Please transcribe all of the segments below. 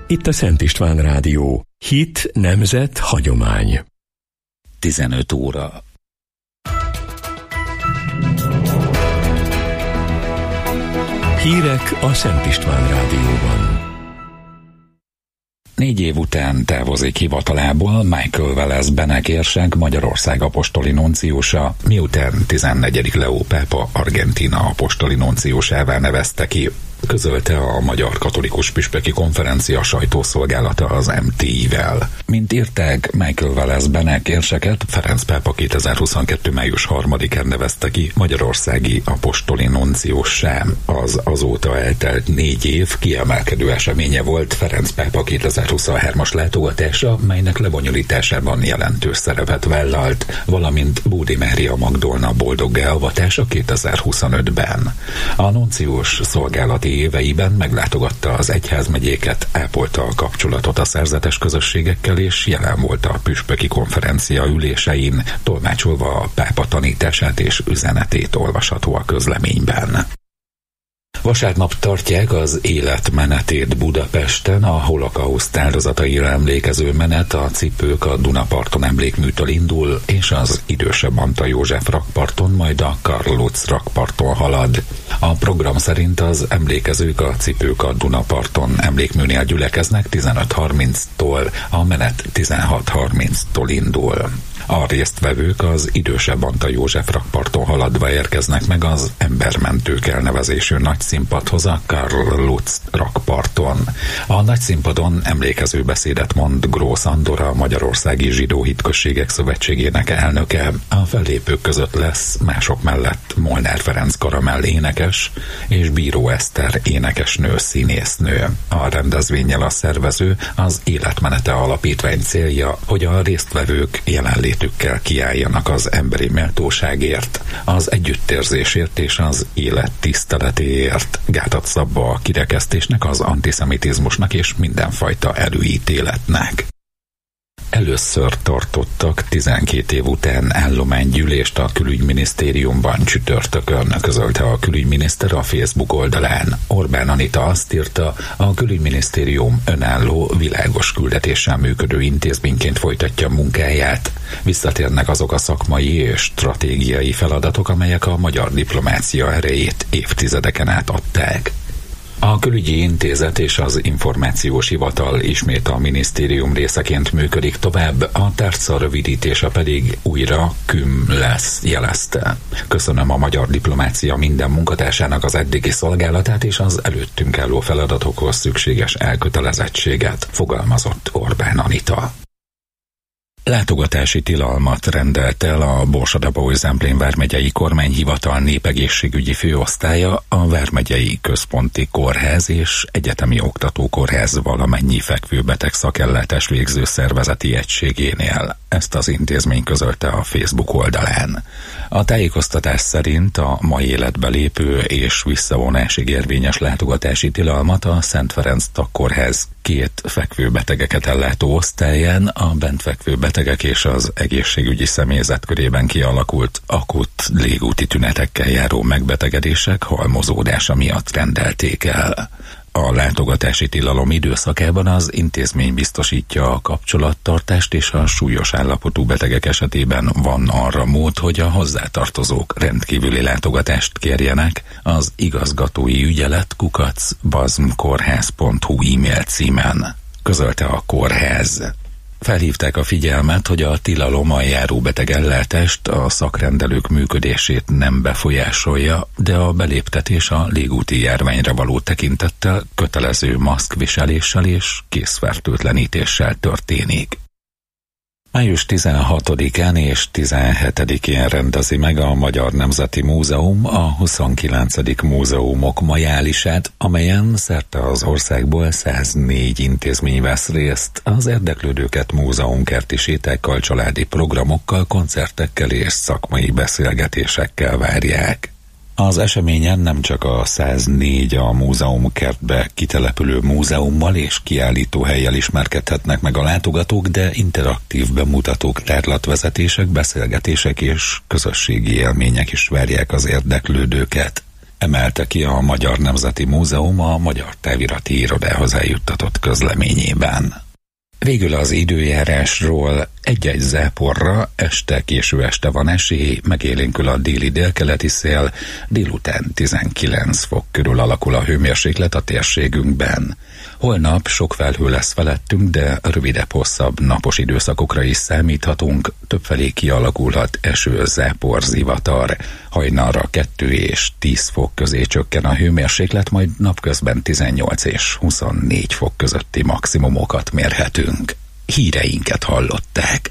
Itt a Szent István Rádió. Hit, nemzet, hagyomány. 15 óra. Hírek a Szent István Rádióban. 4 év után távozik hivatalából Michael Velez Benek érsek, Magyarország apostoli nunciusa, miután 14. Leó pápa Argentína apostoli nunciusává nevezte ki, közölte a Magyar Katolikus Püspöki Konferencia sajtószolgálata az MTI-vel. Mint írták, Michael Velez Benek érseket Ferenc pápa 2022. május 3-án nevezte ki magyarországi apostoli nunciussá. Az azóta eltelt 4 év kiemelkedő eseménye volt Ferenc pápa 2023-as látogatása, melynek lebonyolításában jelentős szerepet vállalt, valamint Bódi Mária Magdolna boldoggá avatása 2025-ben. A nuncius szolgálati éveiben meglátogatta az egyházmegyéket, ápolta a kapcsolatot a szerzetes közösségekkel, és jelen volt a püspöki konferencia ülésein, tolmácsolva a pápa tanítását és üzenetét olvasható a közleményben. Vasárnap tartják az életmenetét Budapesten, a holokauszt áldozataira emlékező menet a Cipők a Dunaparton emlékműtől indul, és az idősebb Antal József rakparton, majd a Karl Lutz rakparton halad. A program szerint az emlékezők a Cipők a Dunaparton emlékműnél gyülekeznek 15:30-tól, a menet 16:30-tól indul. A résztvevők az idősebb Antal József rakparton haladva érkeznek meg az Embermentők elnevezésű nagyszínpadhoz a Karl Lutz rakparton. A nagyszínpadon emlékező beszédet mond Grósz Andor, a Magyarországi Zsidó Hitközségek Szövetségének elnöke. A fellépők között lesz mások mellett Molnár Ferenc Karamell énekes és Bíró Eszter énekesnő, színésznő. A rendezvénnyel a szervező az Életmenete Alapítvány célja, hogy a résztvevők jelenlétükkel kiálljanak az emberi méltóságért, az együttérzésért és az élet tiszteletéért, gátat szabva a kirekesztésnek, az antiszemitizmusnak és mindenfajta előítéletnek. Először tartottak 12 év után állománygyűlést a külügyminisztériumban csütörtökön, közölte a külügyminiszter a Facebook oldalán. Orbán Anita azt írta, a külügyminisztérium önálló, világos küldetéssel működő intézményként folytatja munkáját. Visszatérnek azok a szakmai és stratégiai feladatok, amelyek a magyar diplomácia erejét évtizedeken át adták. A külügyi intézet és az információs hivatal ismét a minisztérium részeként működik tovább, a tárca rövidítése pedig újra KÜM lesz, jelezte. Köszönöm a magyar diplomácia minden munkatársának az eddigi szolgálatát és az előttünk álló feladatokhoz szükséges elkötelezettséget, fogalmazott Orbán Anita. Látogatási tilalmat rendelt el a Borsod-Abaúj-Zemplén vármegyei kormányhivatal népegészségügyi főosztálya a vármegyei központi kórház és egyetemi oktatókórház valamennyi fekvőbeteg szakellátás végző szervezeti egységénél. Ezt az intézmény közölte a Facebook oldalán. A tájékoztatás szerint a mai életbe lépő és visszavonásig érvényes látogatási tilalmat a Szent Ferenc Tagkórház 2 fekvőbetegeket ellátó osztályán a bent fekvő betegek és az egészségügyi személyzet körében kialakult akut légúti tünetekkel járó megbetegedések halmozódása miatt rendelték el. A látogatási tilalom időszakában az intézmény biztosítja a kapcsolattartást, és a súlyos állapotú betegek esetében van arra mód, hogy a hozzátartozók rendkívüli látogatást kérjenek az igazgatói ügyelet @bazmkorház.hu e-mail címen, közölte a kórház. Felhívták a figyelmet, hogy a tilalom a járóbeteg ellátást, a szakrendelők működését nem befolyásolja, de a beléptetés a légúti járványra való tekintettel kötelező maszkviseléssel és készfertőtlenítéssel történik. Május 16-án és 17-én rendezi meg a Magyar Nemzeti Múzeum a 29. Múzeumok majálisát, amelyen szerte az országból 104 intézmény vesz részt. Az érdeklődőket múzeumkerti sétákkal, családi programokkal, koncertekkel és szakmai beszélgetésekkel várják. Az eseményen nem csak a 104 a múzeumkertbe kitelepülő múzeummal és kiállítóhellyel ismerkedhetnek meg a látogatók, de interaktív bemutatók, tárlatvezetések, beszélgetések és közösségi élmények is várják az érdeklődőket. emelte ki a Magyar Nemzeti Múzeum a Magyar Távirati Irodához eljuttatott közleményében. Végül az időjárásról: egy-egy záporra, késő este van esély, megélénkül a déli-délkeleti szél, délután 19 fok körül alakul a hőmérséklet a térségünkben. Holnap sok felhő lesz felettünk, de rövidebb, hosszabb napos időszakokra is számíthatunk, többfelé kialakulhat eső, zápor, zivatar. Hajnalra 2 és 10 fok közé csökken a hőmérséklet, majd napközben 18 és 24 fok közötti maximumokat mérhetünk. Híreinket hallották.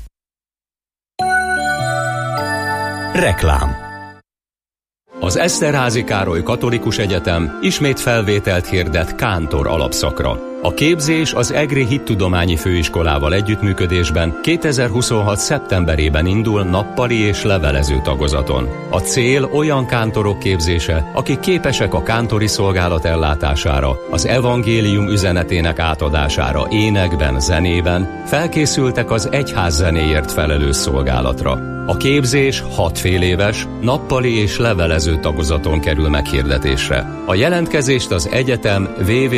Reklám. Az Eszterházy Károly Katolikus Egyetem ismét felvételt hirdet kántor alapszakra. A képzés az EGRI Hittudományi Főiskolával együttműködésben 2026. szeptemberében indul nappali és levelező tagozaton. A cél olyan kántorok képzése, akik képesek a kántori szolgálat ellátására, az evangélium üzenetének átadására énekben, zenében, felkészültek az egyház zenéért felelős szolgálatra. A képzés 6 féléves, nappali és levelező tagozaton kerül meghirdetésre. A jelentkezést az egyetem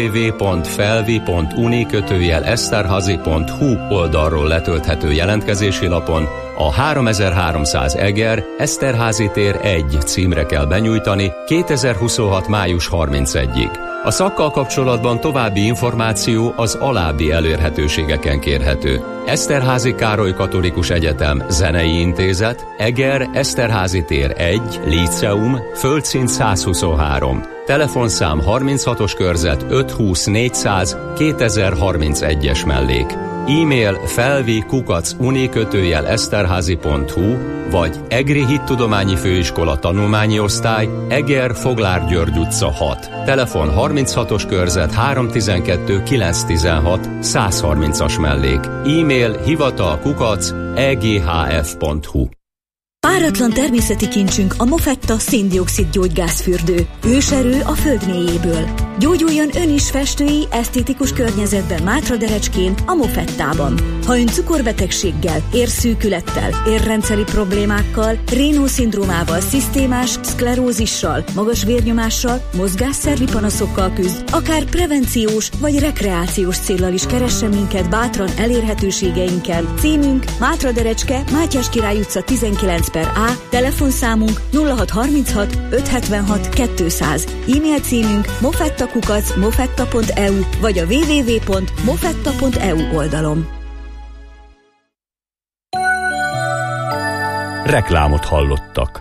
www.felvi.uni/esterhazy.hu oldalról letölthető jelentkezési lapon a 3300 Eger, Eszterházy tér 1 címre kell benyújtani 2026. május 31-ig. A szakkal kapcsolatban további információ az alábbi elérhetőségeken kérhető: Eszterházy Károly Katolikus Egyetem Zenei Intézet, Eger, Eszterházy tér 1, Líceum, földszint 123, telefonszám 36-os körzet 520 400 2031-es mellék. E-mail felvi@uni/esterhazy.hu vagy EGRI Hittudományi Főiskola Tanulmányi Osztály, Eger, Foglár György utca 6. Telefon 36-os körzet 312 916 130-as mellék. E-mail hivatal@eghf.hu. Páratlan természeti kincsünk a Mofetta széndioxid gyógygázfürdő. Őserő a föld mélyéből. Gyógyuljon ön is festői, esztétikus környezetben Mátraderecskén, a Mofettában. Ha ön cukorbetegséggel, érszűkülettel, érrendszeri problémákkal, Raynaud-szindrómával, szisztémás szklerózissal, magas vérnyomással, mozgásszervi panaszokkal küzd, akár prevenciós vagy rekreációs céllal is keressen minket bátran elérhetőségeinken. Címünk Mátraderecske, Mátyás Király utca 19/A, telefonszámunk 0636 576 200, e-mail címünk mofetta@mofetta.eu vagy a www.mofetta.eu oldalon. Reklámot hallottak.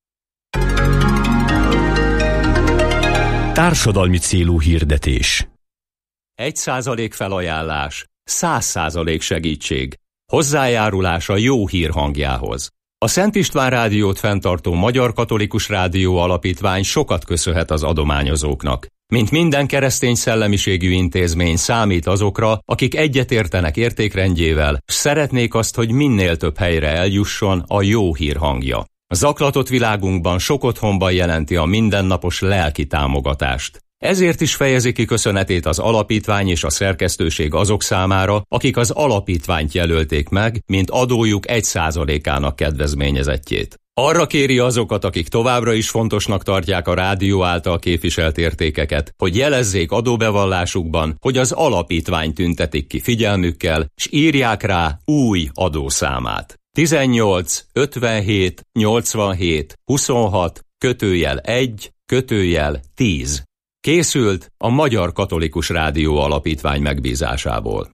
Társadalmi célú hirdetés. 1% felajánlás, 100% segítség. Hozzájárulás a jó hír hangjához. A Szent István Rádiót fenntartó Magyar Katolikus Rádió Alapítvány sokat köszönhet az adományozóknak. Mint minden keresztény szellemiségű intézmény, számít azokra, akik egyetértenek értékrendjével, s szeretnék azt, hogy minél több helyre eljusson a jó hír hangja. A zaklatott világunkban sok otthonban jelenti a mindennapos lelki támogatást. Ezért is fejezi ki köszönetét az alapítvány és a szerkesztőség azok számára, akik az alapítványt jelölték meg, mint adójuk 1%-ának kedvezményezettjét. Arra kéri azokat, akik továbbra is fontosnak tartják a rádió által képviselt értékeket, hogy jelezzék adóbevallásukban, hogy az alapítvány tüntetik ki figyelmükkel, s írják rá új adószámát. 18 57 87 26 /1 /10. Készült a Magyar Katolikus Rádió Alapítvány megbízásából.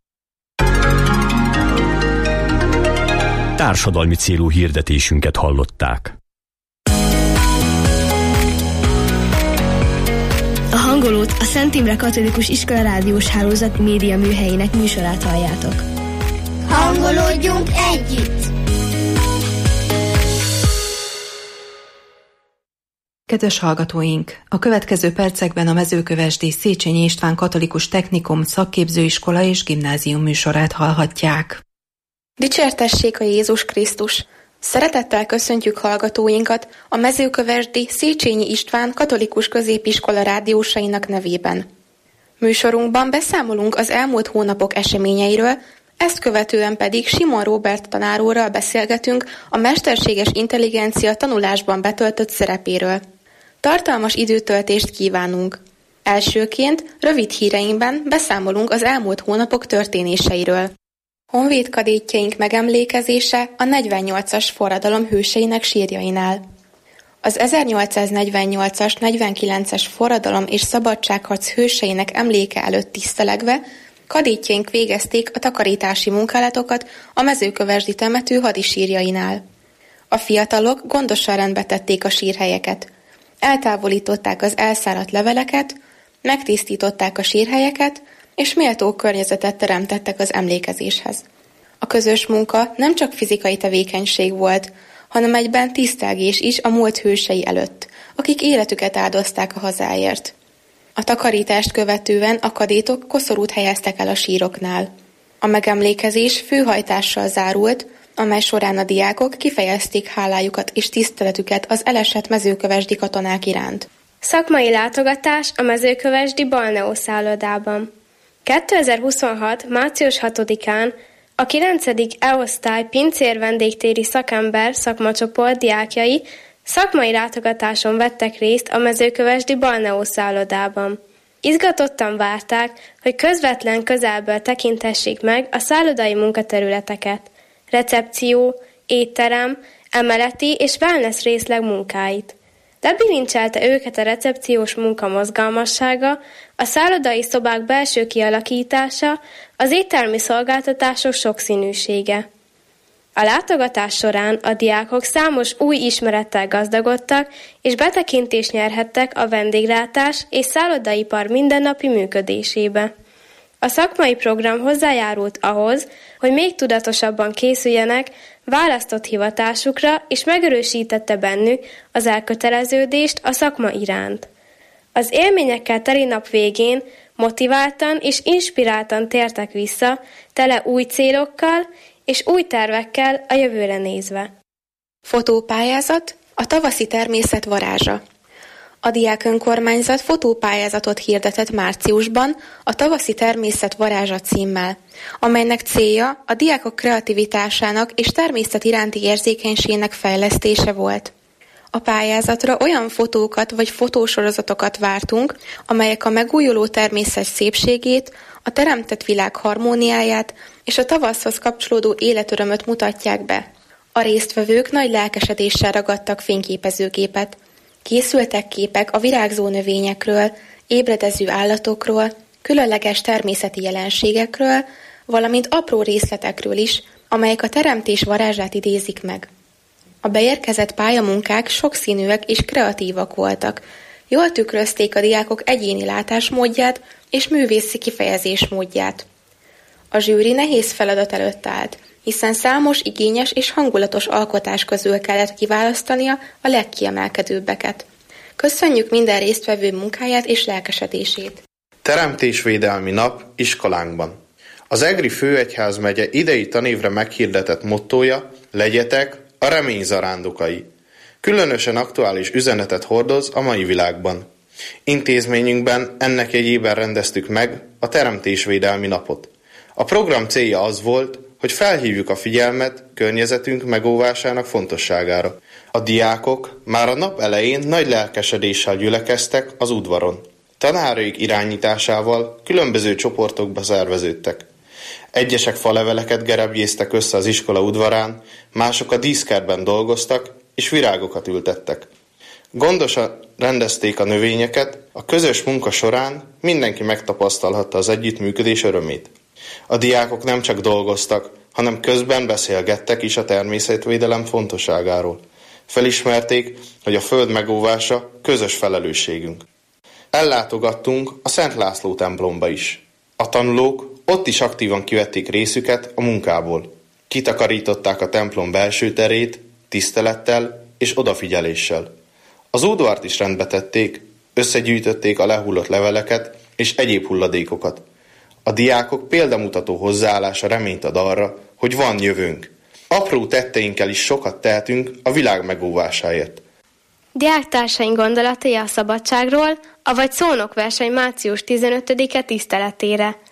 Társadalmi célú hirdetésünket hallották. A hangolót a Szent Imre Katolikus Iskola rádiós hálózat média műhelyének műsorát halljátok. Hangolódjunk együtt! Kedves hallgatóink! A következő percekben a Mezőkövesdi Széchenyi István Katolikus Technikum szakképzőiskola és gimnázium műsorát hallhatják. Dicsértessék a Jézus Krisztus! Szeretettel köszöntjük hallgatóinkat a Mezőkövesdi Széchenyi István Katolikus Középiskola rádiósainak nevében. Műsorunkban beszámolunk az elmúlt hónapok eseményeiről, ezt követően pedig Simon Róbert tanárúrral beszélgetünk a mesterséges intelligencia tanulásban betöltött szerepéről. Tartalmas időtöltést kívánunk. Elsőként rövid híreinkben beszámolunk az elmúlt hónapok történéseiről. Honvéd kadétjeink megemlékezése a 48-as forradalom hőseinek sírjainál. Az 1848-as, 49-es forradalom és szabadságharc hőseinek emléke előtt tisztelegve, kadétjeink végezték a takarítási munkálatokat a mezőkövesdi temető hadisírjainál. A fiatalok gondosan rendbe tették a sírhelyeket. Eltávolították az elszáradt leveleket, megtisztították a sírhelyeket, és méltó környezetet teremtettek az emlékezéshez. A közös munka nem csak fizikai tevékenység volt, hanem egyben tisztelgés is a múlt hősei előtt, akik életüket áldozták a hazáért. A takarítást követően a kadétok koszorút helyeztek el a síroknál. A megemlékezés főhajtással zárult, amely során a diákok kifejezték hálájukat és tiszteletüket az elesett mezőkövesdi katonák iránt. Szakmai látogatás a mezőkövesdi balneó szállodában. 2026. március 6-án a 9. E-osztály pincér vendégtéri szakember szakmacsoport diákjai szakmai látogatáson vettek részt a mezőkövesdi balneó szállodában. Izgatottan várták, hogy közvetlen közelből tekintessék meg a szállodai munkaterületeket, recepció, étterem, emeleti és wellness részleg munkáit. Lebilincselte őket a recepciós munka mozgalmassága, a szállodai szobák belső kialakítása, az éttermi szolgáltatások sokszínűsége. A látogatás során a diákok számos új ismerettel gazdagodtak, és betekintést nyerhettek a vendéglátás és szállodaipar mindennapi működésébe. A szakmai program hozzájárult ahhoz, hogy még tudatosabban készüljenek választott hivatásukra, és megerősítette bennük az elköteleződést a szakma iránt. Az élményekkel teli nap végén motiváltan és inspiráltan tértek vissza, tele új célokkal és új tervekkel a jövőre nézve. Fotópályázat, a tavaszi természet varázsa. A diák önkormányzat fotópályázatot hirdetett márciusban a tavaszi természet varázsa címmel, amelynek célja a diákok kreativitásának és természet iránti érzékenységének fejlesztése volt. A pályázatra olyan fotókat vagy fotósorozatokat vártunk, amelyek a megújuló természet szépségét, a teremtett világ harmóniáját és a tavaszhoz kapcsolódó életörömöt mutatják be. A résztvevők nagy lelkesedéssel ragadtak fényképezőgépet. Készültek képek a virágzó növényekről, ébredező állatokról, különleges természeti jelenségekről, valamint apró részletekről is, amelyek a teremtés varázsát idézik meg. A beérkezett pályamunkák sokszínűek és kreatívak voltak, jól tükrözték a diákok egyéni látásmódját és művészi kifejezésmódját. A zsűri nehéz feladat előtt állt, hiszen számos igényes és hangulatos alkotás közül kellett kiválasztania a legkiemelkedőbbeket. Köszönjük minden résztvevő munkáját és lelkesedését! Teremtésvédelmi nap iskolánkban. Az Egri Főegyházmegye idei tanévre meghirdetett mottója: legyetek a remény zarándokai. Különösen aktuális üzenetet hordoz a mai világban. Intézményünkben ennek jegyében rendeztük meg a Teremtésvédelmi napot. A program célja az volt, hogy felhívjuk a figyelmet környezetünk megóvásának fontosságára. A diákok már a nap elején nagy lelkesedéssel gyülekeztek az udvaron. Tanáraik irányításával különböző csoportokba szerveződtek. Egyesek faleveleket gerebjéztek össze az iskola udvarán, mások a díszkertben dolgoztak és virágokat ültettek. Gondosan rendezték a növényeket, a közös munka során mindenki megtapasztalhatta az együttműködés örömét. A diákok nem csak dolgoztak, hanem közben beszélgettek is a természetvédelem fontosságáról. Felismerték, hogy a föld megóvása közös felelősségünk. Ellátogattunk a Szent László templomba is. A tanulók ott is aktívan kivették részüket a munkából. Kitakarították a templom belső terét, tisztelettel és odafigyeléssel. Az udvart is rendbe tették, összegyűjtötték a lehullott leveleket és egyéb hulladékokat. A diákok példamutató hozzáállása reményt ad arra, hogy van jövőnk. Apró tetteinkkel is sokat tehetünk a világ megóvásáért. Diáktársaink gondolatai a szabadságról, avagy szónokverseny március 15-e tiszteletére.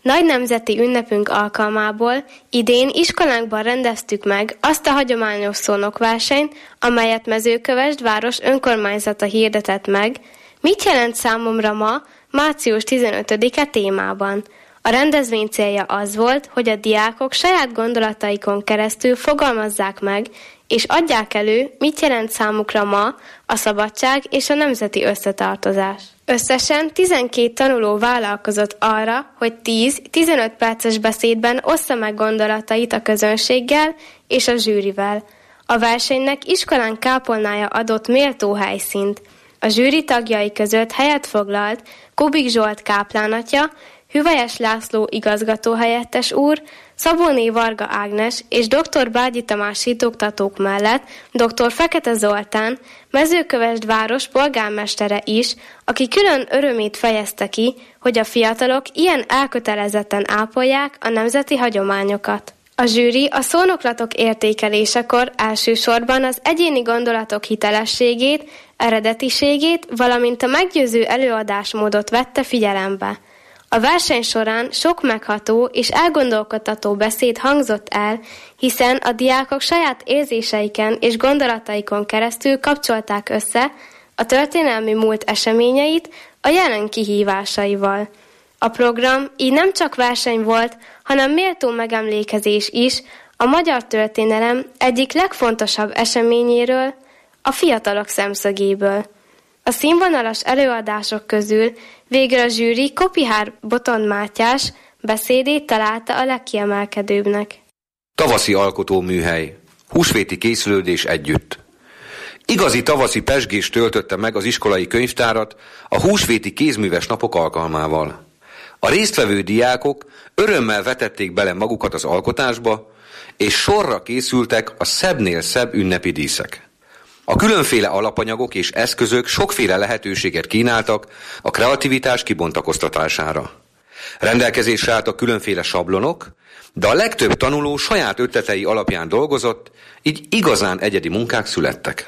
Nagy nemzeti ünnepünk alkalmából idén iskolánkban rendeztük meg azt a hagyományos szónokversenyt, amelyet Mezőkövesd város önkormányzata hirdetett meg, mit jelent számomra ma, március 15-e témában. A rendezvény célja az volt, hogy a diákok saját gondolataikon keresztül fogalmazzák meg, és adják elő, mit jelent számukra ma a szabadság és a nemzeti összetartozás. Összesen 12 tanuló vállalkozott arra, hogy 10-15 perces beszédben ossza meg gondolatait a közönséggel és a zsűrivel. A versenynek iskolánk kápolnája adott méltó helyszínt. A zsűri tagjai között helyet foglalt Kubik Zsolt káplánatja, Hüvelyes László igazgatóhelyettes úr, Szabóné Varga Ágnes és dr. Bágyi Tamás hitoktatók mellett dr. Fekete Zoltán, Mezőkövesd város polgármestere is, aki külön örömét fejezte ki, hogy a fiatalok ilyen elkötelezetten ápolják a nemzeti hagyományokat. A zsűri a szónoklatok értékelésekor elsősorban az egyéni gondolatok hitelességét, eredetiségét, valamint a meggyőző előadásmódot vette figyelembe. A verseny során sok megható és elgondolkodtató beszéd hangzott el, hiszen a diákok saját érzéseiken és gondolataikon keresztül kapcsolták össze a történelmi múlt eseményeit a jelen kihívásaival. A program így nem csak verseny volt, hanem méltó megemlékezés is a magyar történelem egyik legfontosabb eseményéről, a fiatalok szemszögéből. A színvonalas előadások közül végül a zsűri Kopihár Botond Mátyás beszédét találta a legkiemelkedőbbnek. Tavaszi alkotóműhely. Húsvéti készülődés együtt. Igazi tavaszi pezsgés töltötte meg az iskolai könyvtárat a húsvéti kézműves napok alkalmával. A résztvevő diákok örömmel vetették bele magukat az alkotásba, és sorra készültek a szebbnél szebb ünnepi díszek. A különféle alapanyagok és eszközök sokféle lehetőséget kínáltak a kreativitás kibontakoztatására. Rendelkezésre álltak különféle sablonok, de a legtöbb tanuló saját ötletei alapján dolgozott, így igazán egyedi munkák születtek.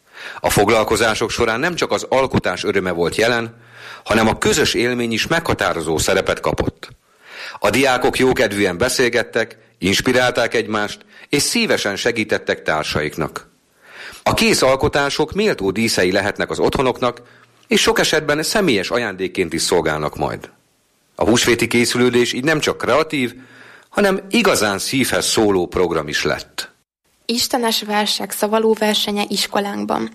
A foglalkozások során nem csak az alkotás öröme volt jelen, hanem a közös élmény is meghatározó szerepet kapott. A diákok jókedvűen beszélgettek, inspirálták egymást, és szívesen segítettek társaiknak. A kész alkotások méltó díszei lehetnek az otthonoknak, és sok esetben személyes ajándékként is szolgálnak majd. A húsvéti készülődés így nem csak kreatív, hanem igazán szívhez szóló program is lett. Istenes versek szavaló versenye iskolánkban.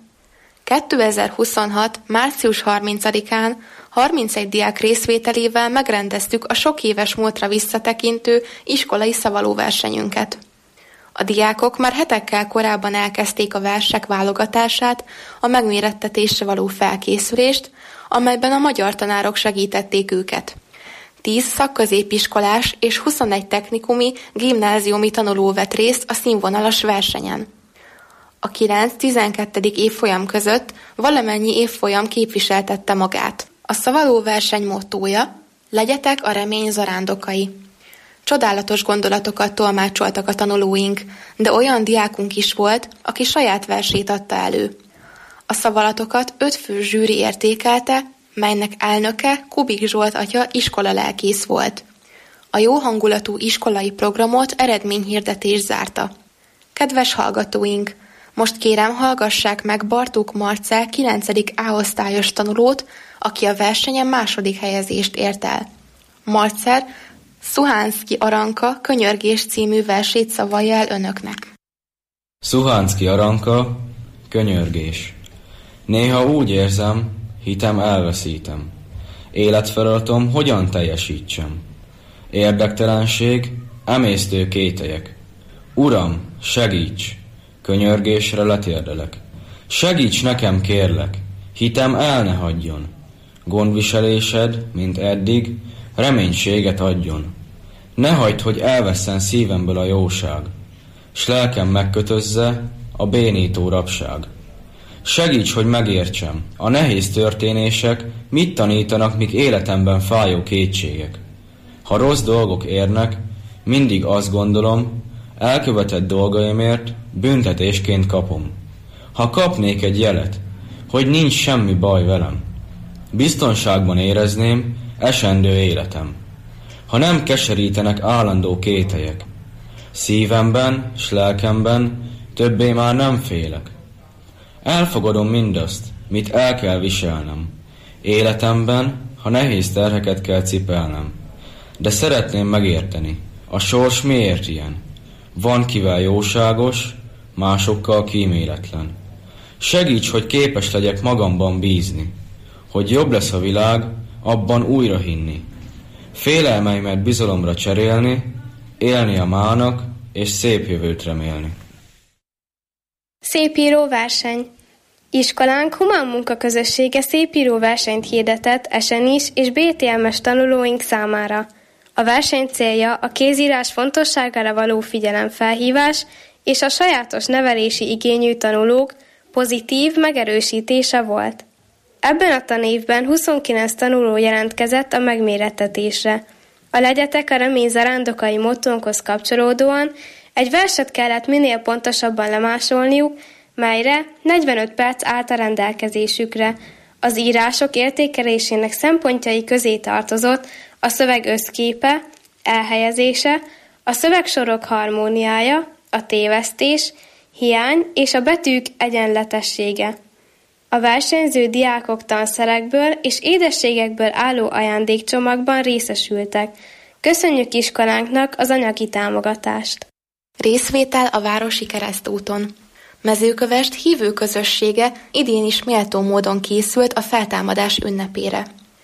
2026. március 30-án 31 diák részvételével megrendeztük a sok éves múltra visszatekintő iskolai szavalóversenyünket. A diákok már hetekkel korábban elkezdték a versek válogatását, a megmérettetésre való felkészülést, amelyben a magyar tanárok segítették őket. 10 szakközépiskolás és 21 technikumi, gimnáziumi tanuló vett részt a színvonalas versenyen. A 9-12. évfolyam között valamennyi évfolyam képviseltette magát. A szavalóverseny mottója: legyetek a remény zarándokai. Csodálatos gondolatokat tolmácsoltak a tanulóink, de olyan diákunk is volt, aki saját versét adta elő. A szavalatokat 5 fő zsűri értékelte, melynek elnöke Kubik Zsolt atya iskolalelkész volt. A jó hangulatú iskolai programot eredményhirdetés zárta. Kedves hallgatóink, most kérem, hallgassák meg Bartók Marcell 9. A-osztályos tanulót, aki a versenyen második helyezést ért el. Marcell Szuhánszky Aranka Könyörgés című versét szavalja el önöknek. Szuhánszky Aranka, Könyörgés. Néha úgy érzem, hitem elveszítem. Életfeladatom hogyan teljesítsem? Érdektelenség, emésztő kételyek. Uram, segíts! Könyörgésre letérdelek. Segíts nekem, kérlek, hitem el ne hagyjon. Gondviselésed, mint eddig, reménységet adjon. Ne hagyd, hogy elvesszen szívemből a jóság, s lelkem megkötözze a bénító rabság. Segíts, hogy megértsem, a nehéz történések mit tanítanak, míg életemben fájó kétségek. Ha rossz dolgok érnek, mindig azt gondolom, elkövetett dolgaimért büntetésként kapom. Ha kapnék egy jelet, hogy nincs semmi baj velem, biztonságban érezném esendő életem. ha nem keserítenek állandó kételyek. Szívemben s lelkemben többé már nem félek. Elfogadom mindazt, mit el kell viselnem. Életemben, ha nehéz terheket kell cipelnem. De szeretném megérteni, a sors miért ilyen? Van kivel jóságos, másokkal kíméletlen. Segíts, hogy képes legyek magamban bízni, hogy jobb lesz a világ, abban újra hinni. Félelmeimet bizalomra cserélni, élni a mának, és szép jövőt remélni. Szépíró verseny. Iskolánk Human Munkaközössége szépíró versenyt hirdetett SNIS és BTMS tanulóink számára. A verseny célja a kézírás fontosságára való figyelemfelhívás és a sajátos nevelési igényű tanulók pozitív megerősítése volt. Ebben a tanévben 29 tanuló jelentkezett a megmérettetésre. A Legyetek a remény zarándokai mottónkhoz kapcsolódóan egy verset kellett minél pontosabban lemásolniuk, melyre 45 perc állt a rendelkezésükre. Az írások értékelésének szempontjai közé tartozott a szöveg összképe, elhelyezése, a szövegsorok harmóniája, a tévesztés, hiány és a betűk egyenletessége. A versenyző diákok tanszerekből és édességekből álló ajándékcsomagban részesültek. Köszönjük iskolánknak az anyagi támogatást! Részvétel a Városi Keresztúton. Mezőkövesd hívő közössége idén is méltó módon készült a feltámadás ünnepére.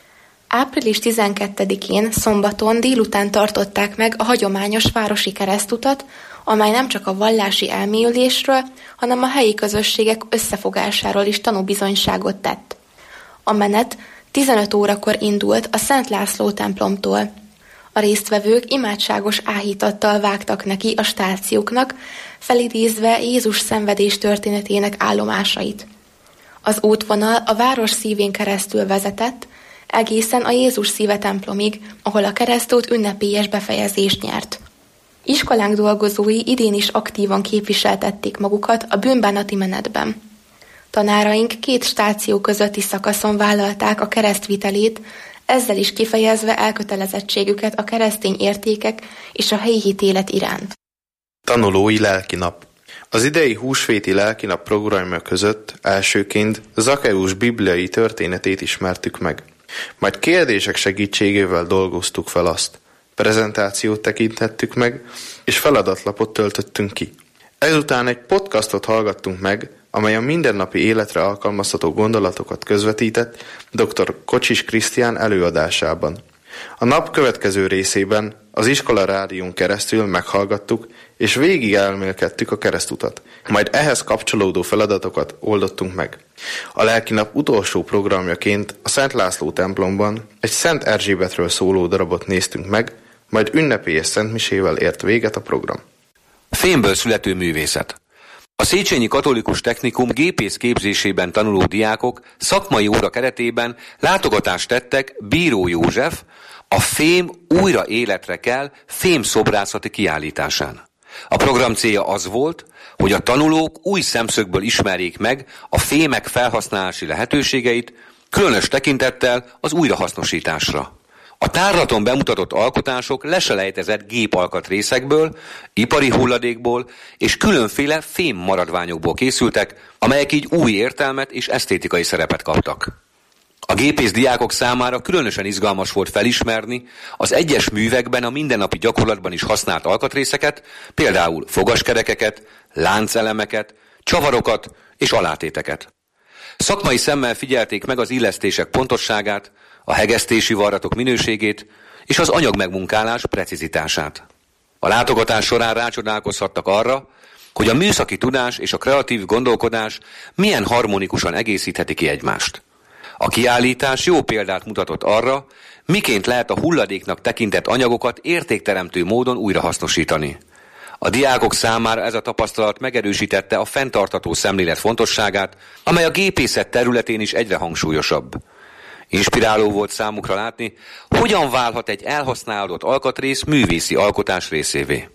Április 12-én szombaton délután tartották meg a hagyományos városi keresztutat, amely nem csak a vallási elmélyülésről, hanem a helyi közösségek összefogásáról is tanúbizonyságot tett. A menet 15 órakor indult a Szent László templomtól. A résztvevők imádságos áhítattal vágtak neki a stációknak, felidézve Jézus szenvedés történetének állomásait. Az útvonal a város szívén keresztül vezetett, egészen a Jézus szíve templomig, ahol a keresztút ünnepélyes befejezést nyert. Iskolánk dolgozói idén is aktívan képviseltették magukat a bűnbánati menetben. Tanáraink 2 stáció közötti szakaszon vállalták a keresztvitelét, ezzel is kifejezve elkötelezettségüket a keresztény értékek és a helyi hitélet iránt. Tanulói lelkinap. Az idei húsvéti lelkinap programja között elsőként Zakkeus bibliai történetét ismertük meg. Majd kérdések segítségével dolgoztuk fel azt. Prezentációt tekintettük meg, és feladatlapot töltöttünk ki. Ezután egy podcastot hallgattunk meg, amely a mindennapi életre alkalmazható gondolatokat közvetített dr. Kocsis Krisztián előadásában. A nap következő részében az iskola rádión keresztül meghallgattuk, és végig elmélkedtük a keresztutat. Majd ehhez kapcsolódó feladatokat oldottunk meg. A lelkinap utolsó programjaként a Szent László templomban egy Szent Erzsébetről szóló darabot néztünk meg, majd ünnepélyes szentmisével ért véget a program. Fémből születő művészet. A Széchenyi Katolikus Technikum gépész képzésében tanuló diákok szakmai óra keretében látogatást tettek Bíró József a Fém újra életre kell fémszobrászati kiállításán. A program célja az volt, hogy a tanulók új szemszögből ismerjék meg a fémek felhasználási lehetőségeit, különös tekintettel az újrahasznosításra. A tárlaton bemutatott alkotások leselejtezett gépalkatrészekből, ipari hulladékból és különféle fém maradványokból készültek, amelyek így új értelmet és esztétikai szerepet kaptak. A gépész diákok számára különösen izgalmas volt felismerni az egyes művekben a mindennapi gyakorlatban is használt alkatrészeket, például fogaskerekeket, láncelemeket, csavarokat és alátéteket. Szakmai szemmel figyelték meg az illesztések pontosságát, a hegesztési varratok minőségét és az anyagmegmunkálás precizitását. A látogatás során rácsodálkozhattak arra, hogy a műszaki tudás és a kreatív gondolkodás milyen harmonikusan egészítheti ki egymást. A kiállítás jó példát mutatott arra, miként lehet a hulladéknak tekintett anyagokat értékteremtő módon újrahasznosítani. A diákok számára ez a tapasztalat megerősítette a fenntartható szemlélet fontosságát, amely a gépészet területén is egyre hangsúlyosabb. Inspiráló volt számukra látni, hogyan válhat egy elhasználódott alkatrész művészi alkotás részévé.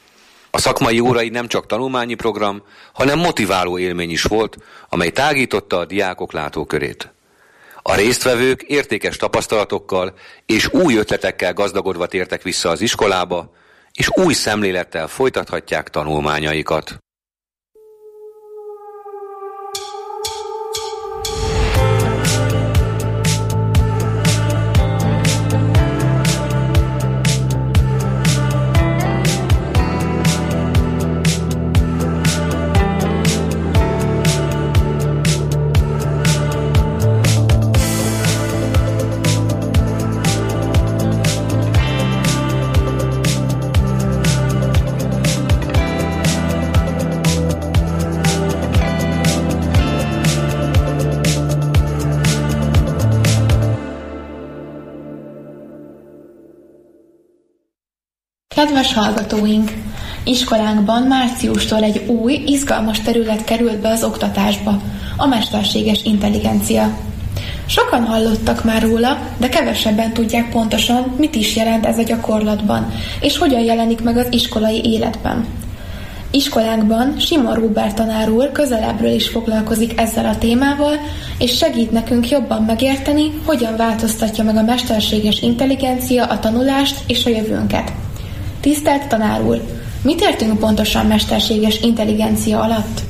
A szakmai órai nem csak tanulmányi program, hanem motiváló élmény is volt, amely tágította a diákok látókörét. A résztvevők értékes tapasztalatokkal és új ötletekkel gazdagodva tértek vissza az iskolába, és új szemlélettel folytathatják tanulmányaikat. Kedves hallgatóink! Iskolánkban márciustól egy új, izgalmas terület került be az oktatásba, a mesterséges intelligencia. Sokan hallottak már róla, de kevesebben tudják pontosan, mit is jelent ez a gyakorlatban, és hogyan jelenik meg az iskolai életben. Iskolánkban Simon Róbert tanár úr közelebbről is foglalkozik ezzel a témával, és segít nekünk jobban megérteni, hogyan változtatja meg a mesterséges intelligencia a tanulást és a jövőnket. Tisztelt tanár úr, mit értünk pontosan mesterséges intelligencia alatt?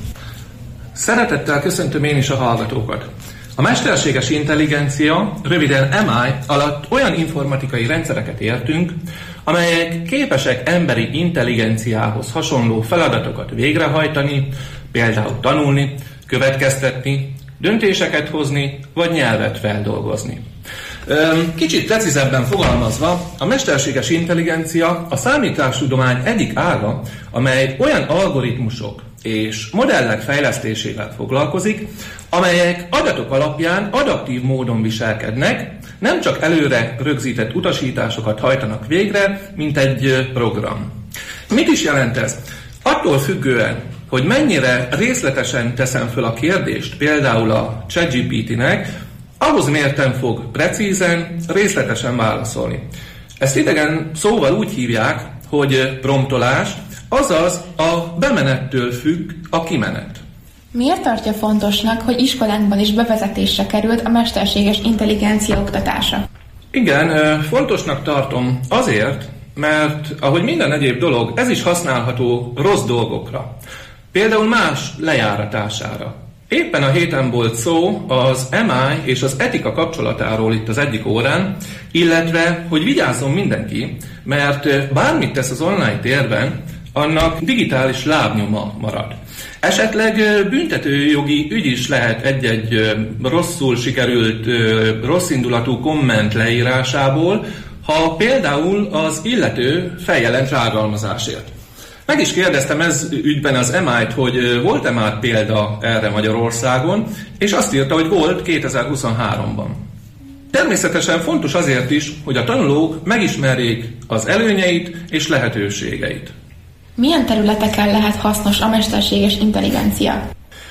Szeretettel köszöntöm én is a hallgatókat. A mesterséges intelligencia, röviden MI alatt olyan informatikai rendszereket értünk, amelyek képesek emberi intelligenciához hasonló feladatokat végrehajtani, például tanulni, következtetni, döntéseket hozni, vagy nyelvet feldolgozni. Kicsit precízebben fogalmazva, a mesterséges intelligencia a számítástudomány egyik ága, amely olyan algoritmusok és modellek fejlesztésével foglalkozik, amelyek adatok alapján adaptív módon viselkednek, nem csak előre rögzített utasításokat hajtanak végre, mint egy program. Mit is jelent ez? Attól függően, hogy mennyire részletesen teszem föl a kérdést, például a ChatGPT-nek, ahhoz mérten fog precízen, részletesen válaszolni. Ezt idegen szóval úgy hívják, hogy promptolás, azaz a bemenettől függ a kimenet. Miért tartja fontosnak, hogy iskolánkban is bevezetésre került a mesterséges intelligencia oktatása? Igen, fontosnak tartom azért, mert ahogy minden egyéb dolog, ez is használható rossz dolgokra. Például más lejáratására. Éppen a héten volt szó az MI és az etika kapcsolatáról itt az egyik órán, illetve, hogy vigyázzon mindenki, mert bármit tesz az online térben, annak digitális lábnyoma marad. Esetleg büntetőjogi ügy is lehet egy-egy rosszul sikerült, rosszindulatú komment leírásából, ha például az illető feljelent rágalmazásért. Meg is kérdeztem ez ügyben az MI-t, hogy volt-e már példa erre Magyarországon, és azt írta, hogy volt 2023-ban. Természetesen fontos azért is, hogy a tanulók megismerjék az előnyeit és lehetőségeit. Milyen területeken lehet hasznos a mesterséges intelligencia?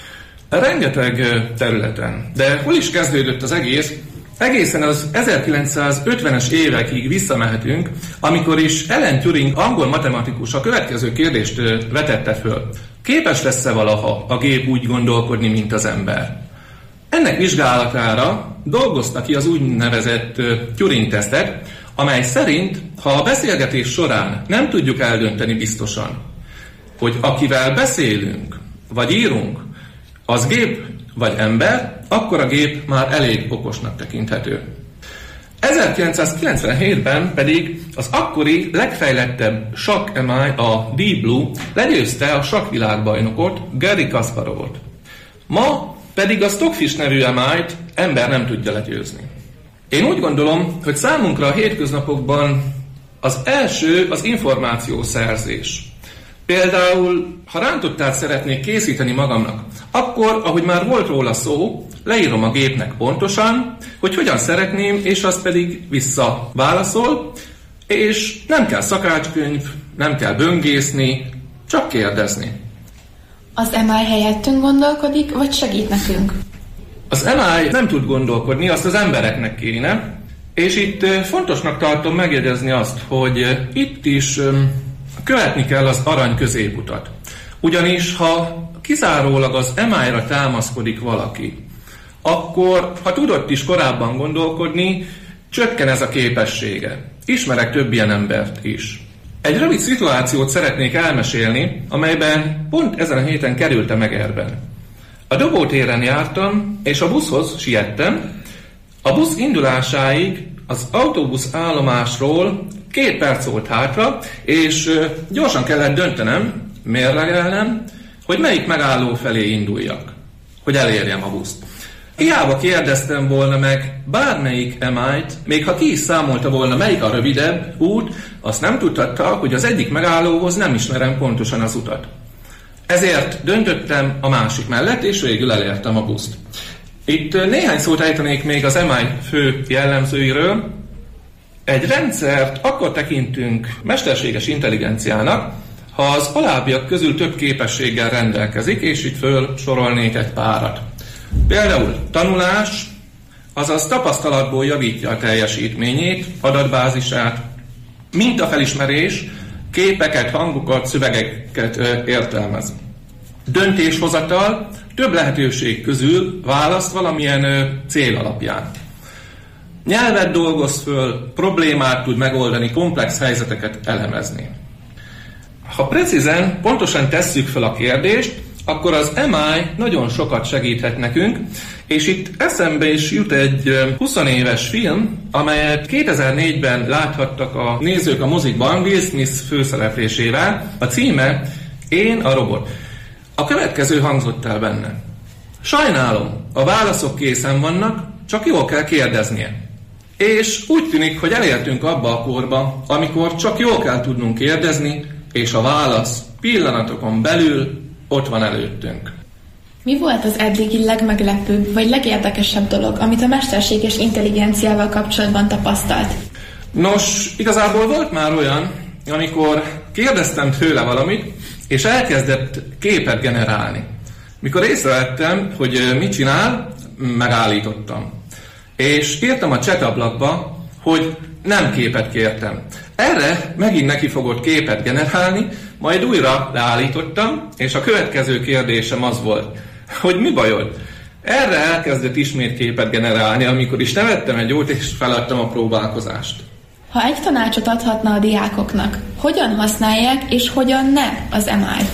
Rengeteg területen, de hol is kezdődött az egész? Egészen az 1950-es évekig visszamehetünk, amikor is Alan Turing angol matematikus a következő kérdést vetette föl. Képes lesz-e valaha a gép úgy gondolkodni, mint az ember? Ennek vizsgálatára dolgozta ki az úgynevezett Turing-tesztet, amely szerint, ha a beszélgetés során nem tudjuk eldönteni biztosan, hogy akivel beszélünk, vagy írunk, az gép vagy ember, akkor a gép már elég okosnak tekinthető. 1997-ben pedig az akkori legfejlettebb sakk-MI, a Deep Blue legyőzte a sakkvilágbajnokot, Garry Kasparovot. Ma pedig a Stockfish nevű MI-t ember nem tudja legyőzni. Én úgy gondolom, hogy számunkra a hétköznapokban az első az információszerzés. Például, ha rántottát szeretnék készíteni magamnak, akkor, ahogy már volt róla szó, leírom a gépnek pontosan, hogy hogyan szeretném, és az pedig visszaválaszol, és nem kell szakácskönyv, nem kell böngészni, csak kérdezni. Az MI helyettünk gondolkodik, vagy segít nekünk? Az MI nem tud gondolkodni, azt az embereknek kéne, és itt fontosnak tartom megjegyezni azt, hogy itt is követni kell az arany középutat. Ugyanis, ha kizárólag az MI-ra támaszkodik valaki, akkor, ha tudott is korábban gondolkodni, csökken ez a képessége. Ismerek több ilyen embert is. Egy rövid szituációt szeretnék elmesélni, amelyben pont ezen a héten kerültem Egerben. A Dobótéren jártam, és a buszhoz siettem. A busz indulásáig az autóbusz állomásról 2 perc volt hátra, és gyorsan kellett döntenem, mérlegelnem, hogy melyik megálló felé induljak, hogy elérjem a buszt. Hiába kérdeztem volna meg bármelyik emájt, még ha ki is számolta volna, melyik a rövidebb út, azt nem tudhatta, hogy az egyik megállóhoz nem ismerem pontosan az utat. Ezért döntöttem a másik mellett, és végül elértem a buszt. Itt néhány szót ejtenék még az emáj fő jellemzőiről. Egy rendszert akkor tekintünk mesterséges intelligenciának, ha az alábbiak közül több képességgel rendelkezik, és itt fölsorolnék egy párat. Például tanulás, azaz tapasztalatból javítja a teljesítményét, adatbázisát, mintafelismerés, képeket, hangokat, szövegeket értelmez. Döntéshozatal, több lehetőség közül választ valamilyen cél alapján. Nyelvet dolgoz föl, problémát tud megoldani, komplex helyzeteket elemezni. Ha precízen, pontosan tesszük fel a kérdést, akkor az MI nagyon sokat segíthet nekünk, és itt eszembe is jut egy 20 éves film, amelyet 2004-ben láthattak a nézők a mozikban Will Smith főszereplésével. A címe Én a robot. A következő hangzott el benne. Sajnálom, a válaszok készen vannak, csak jól kell kérdeznie. És úgy tűnik, hogy elértünk abba a korba, amikor csak jól kell tudnunk kérdezni, és a válasz pillanatokon belül ott van előttünk. Mi volt az eddigi legmeglepőbb vagy legérdekesebb dolog, amit a mesterséges intelligenciával kapcsolatban tapasztalt? Nos, igazából volt már olyan, amikor kérdeztem tőle valamit, és elkezdett képet generálni. Mikor észrevettem, hogy mit csinál, megállítottam. És írtam a chat ablakba, hogy nem képet kértem. Erre megint neki fogott képet generálni, majd újra leállítottam, és a következő kérdésem az volt, hogy mi bajod? Erre elkezdett ismét képet generálni, amikor is nevettem egy jót, és feladtam a próbálkozást. Ha egy tanácsot adhatna a diákoknak, hogyan használják és hogyan ne az MI-t?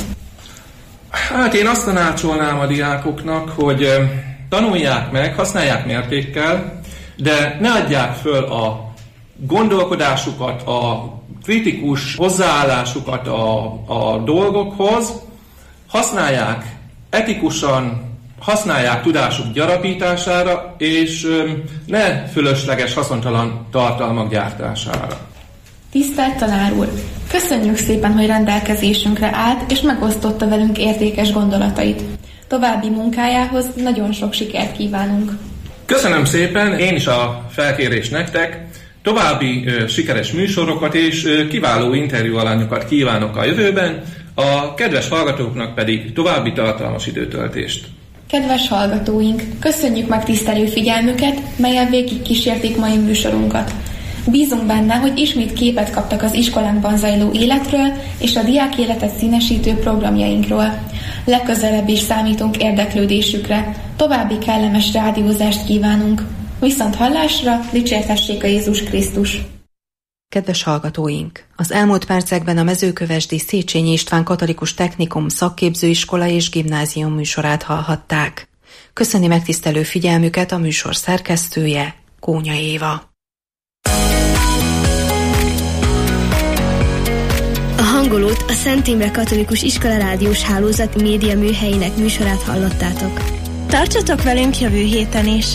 Hát én azt tanácsolnám a diákoknak, hogy tanulják meg, használják mértékkel, de ne adják föl a gondolkodásukat, a kritikus hozzáállásukat a dolgokhoz, használják etikusan, használják tudásuk gyarapítására, és ne fölösleges, haszontalan tartalmak gyártására. Tisztelt tanár úr! Köszönjük szépen, hogy rendelkezésünkre állt, és megosztotta velünk értékes gondolatait. További munkájához nagyon sok sikert kívánunk! Köszönöm szépen, én is a felkérés nektek. További sikeres műsorokat és kiváló interjúalanyokat kívánok a jövőben, a kedves hallgatóknak pedig további tartalmas időtöltést. Kedves hallgatóink, köszönjük megtisztelő figyelmüket, mellyel végig kísérték mai műsorunkat. Bízunk benne, hogy ismét képet kaptak az iskolánkban zajló életről és a diák életet színesítő programjainkról. Legközelebb is számítunk érdeklődésükre. További kellemes rádiózást kívánunk. Viszont hallásra, dicsértessék a Jézus Krisztus! Kedves hallgatóink! Az elmúlt percekben a Mezőkövesdi Széchenyi István Katolikus Technikum Szakképzőiskola és Gimnázium műsorát hallhatták. Köszöni megtisztelő figyelmüket a műsor szerkesztője, Kónya Éva. A hangolót a Szent Imre Katolikus Iskola rádiós hálózat média műhelyének műsorát hallottátok. Tartsatok velünk jövő héten is!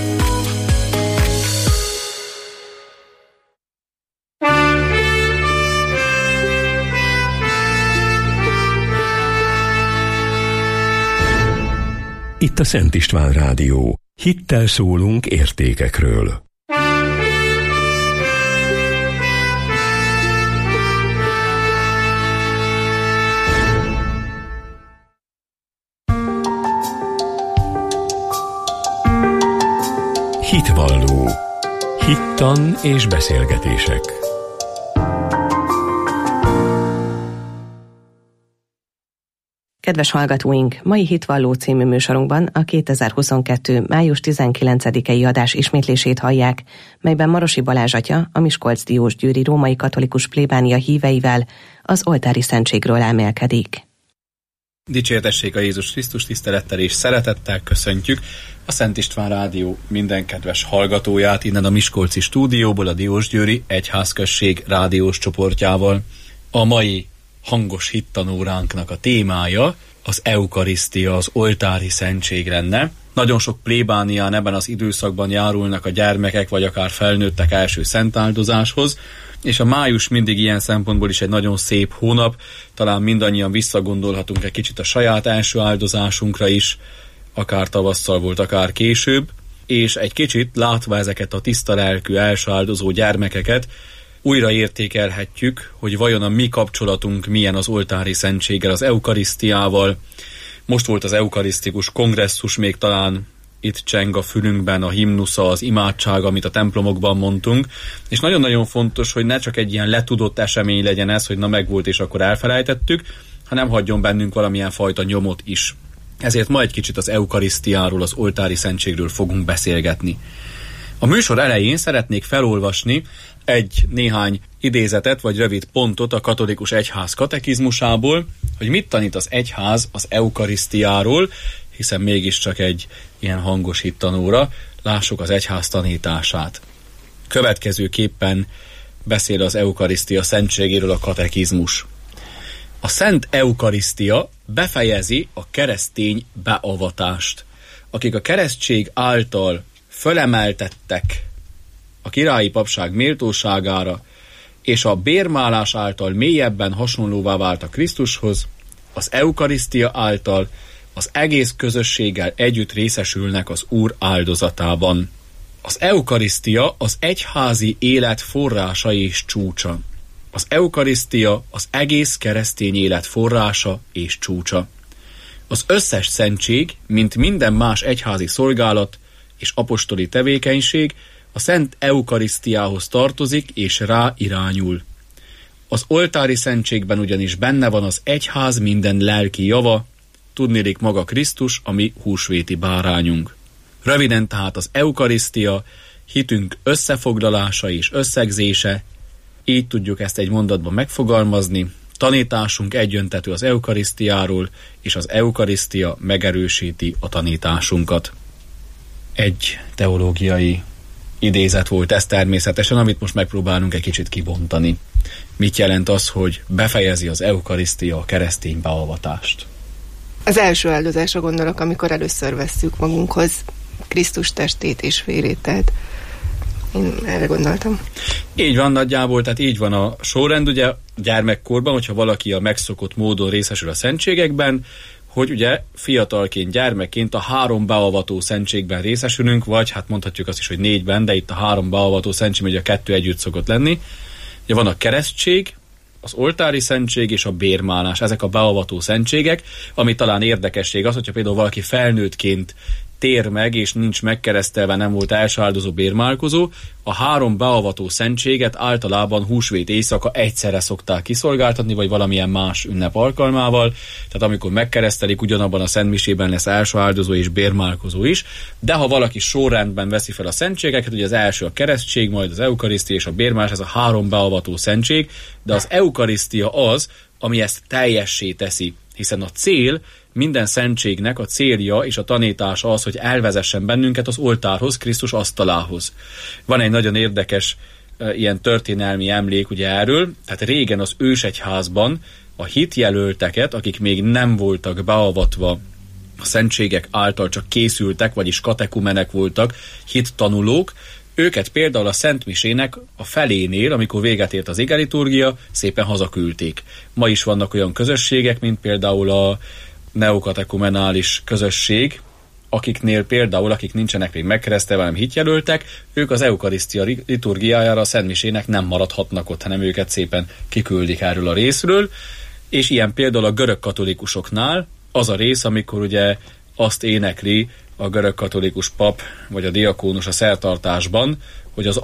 Itt a Szent István Rádió. Hittel szólunk értékekről. Hitvalló. Hittan és beszélgetések. Kedves hallgatóink, mai Hitvalló című műsorunkban a 2022. május 19-i adás ismétlését hallják, melyben Marosi Balázs atya a Miskolc-Diósgyőri római katolikus plébánia híveivel az oltári szentségről elmélkedik. Dicsértessék a Jézus Krisztus, tisztelettel és szeretettel köszöntjük a Szent István Rádió minden kedves hallgatóját innen a miskolci stúdióból, a Diósgyőri Egyházközség rádiós csoportjával. A mai hangos hittanóránknak a témája az eukarisztia, az oltári szentség lenne. Nagyon sok plébánián ebben az időszakban járulnak a gyermekek, vagy akár felnőttek első szentáldozáshoz, és a május mindig ilyen szempontból is egy nagyon szép hónap, talán mindannyian visszagondolhatunk egy kicsit a saját első áldozásunkra is, akár tavasszal volt, akár később, és egy kicsit látva ezeket a tiszta lelkű első áldozó gyermekeket, újra értékelhetjük, hogy vajon a mi kapcsolatunk milyen az oltári szentséggel, az eukarisztiával. Most volt az eukarisztikus kongresszus, még talán itt cseng a fülünkben a himnusza, az imádság, amit a templomokban mondtunk, és nagyon-nagyon fontos, hogy ne csak egy ilyen letudott esemény legyen ez, hogy na megvolt és akkor elfelejtettük, hanem hagyjon bennünk valamilyen fajta nyomot is. Ezért ma egy kicsit az eukarisztiáról, az oltári szentségről fogunk beszélgetni. A műsor elején szeretnék felolvasni néhány idézetet vagy rövid pontot a katolikus egyház katekizmusából, hogy mit tanít az egyház az eukarisztiáról, hiszen mégiscsak egy ilyen hangos hittanóra, lássuk az egyház tanítását. Következőképpen beszél az eukarisztia szentségéről a katekizmus. A szent eukarisztia befejezi a keresztény beavatást, akik a keresztség által fölemeltettek a királyi papság méltóságára, és a bérmálás által mélyebben hasonlóvá vált a Krisztushoz, az eukarisztia által az egész közösséggel együtt részesülnek az Úr áldozatában. Az eukarisztia az egyházi élet forrása és csúcsa. Az eukarisztia az egész keresztény élet forrása és csúcsa. Az összes szentség, mint minden más egyházi szolgálat és apostoli tevékenység, a szent eukarisztiához tartozik és rá irányul. Az oltári szentségben ugyanis benne van az egyház minden lelki java, tudniillik maga Krisztus, a mi húsvéti bárányunk. Röviden tehát az eukarisztia hitünk összefoglalása és összegzése, így tudjuk ezt egy mondatban megfogalmazni. Tanításunk egyöntetű az eukarisztiáról, és az eukarisztia megerősíti a tanításunkat. Egy teológiai idézet volt ez természetesen, amit most megpróbálunk egy kicsit kibontani. Mit jelent az, hogy befejezi az eukarisztia a keresztény beavatást? Az első áldozásra gondolok, amikor először vesszük magunkhoz Krisztus testét és vérét, tehát én erre gondoltam. Így van nagyjából, tehát így van a sorrend, ugye gyermekkorban, hogyha valaki a megszokott módon részesül a szentségekben, hogy ugye fiatalként, gyermekként a 3 beavató szentségben részesülünk, vagy hát mondhatjuk azt is, hogy 4-ben, de itt a 3 beavató szentség, ugye a 2 együtt szokott lenni. Ugye van a keresztség, az oltári szentség és a bérmálás, ezek a beavató szentségek, ami talán érdekesség az, hogyha például valaki felnőttként tér meg, és nincs megkeresztelve, nem volt első áldozó bérmálkozó, a 3 beavató szentséget általában húsvét éjszaka egyszerre szokták kiszolgáltatni, vagy valamilyen más ünnep alkalmával, tehát amikor megkeresztelik, ugyanabban a szentmisében lesz első áldozó és bérmálkozó is, de ha valaki sorrendben veszi fel a szentségeket, ugye az első a keresztség, majd az eukarisztia és a bérmálás, ez a 3 beavató szentség, de az eukarisztia az, ami ezt teljessé teszi, hiszen a cél, minden szentségnek a célja és a tanítása az, hogy elvezessen bennünket az oltárhoz, Krisztus asztalához. Van egy nagyon érdekes ilyen történelmi emlék ugye erről, tehát régen az ősegyházban a hitjelölteket, akik még nem voltak beavatva a szentségek által, csak készültek, vagyis katekumenek voltak, hittanulók, őket például a szentmisének a felénél, amikor véget ért az igeliturgia, szépen hazaküldték. Ma is vannak olyan közösségek, mint például a neokatekumenális közösség, akiknél például, akik nincsenek még megkeresztelve, hanem hitjelöltek, ők az eukarisztia liturgiájára a szentmisének nem maradhatnak ott, hanem őket szépen kiküldik erről a részről, és ilyen például a görög katolikusoknál az a rész, amikor ugye azt énekli a görög katolikus pap, vagy a diakónus a szertartásban, hogy az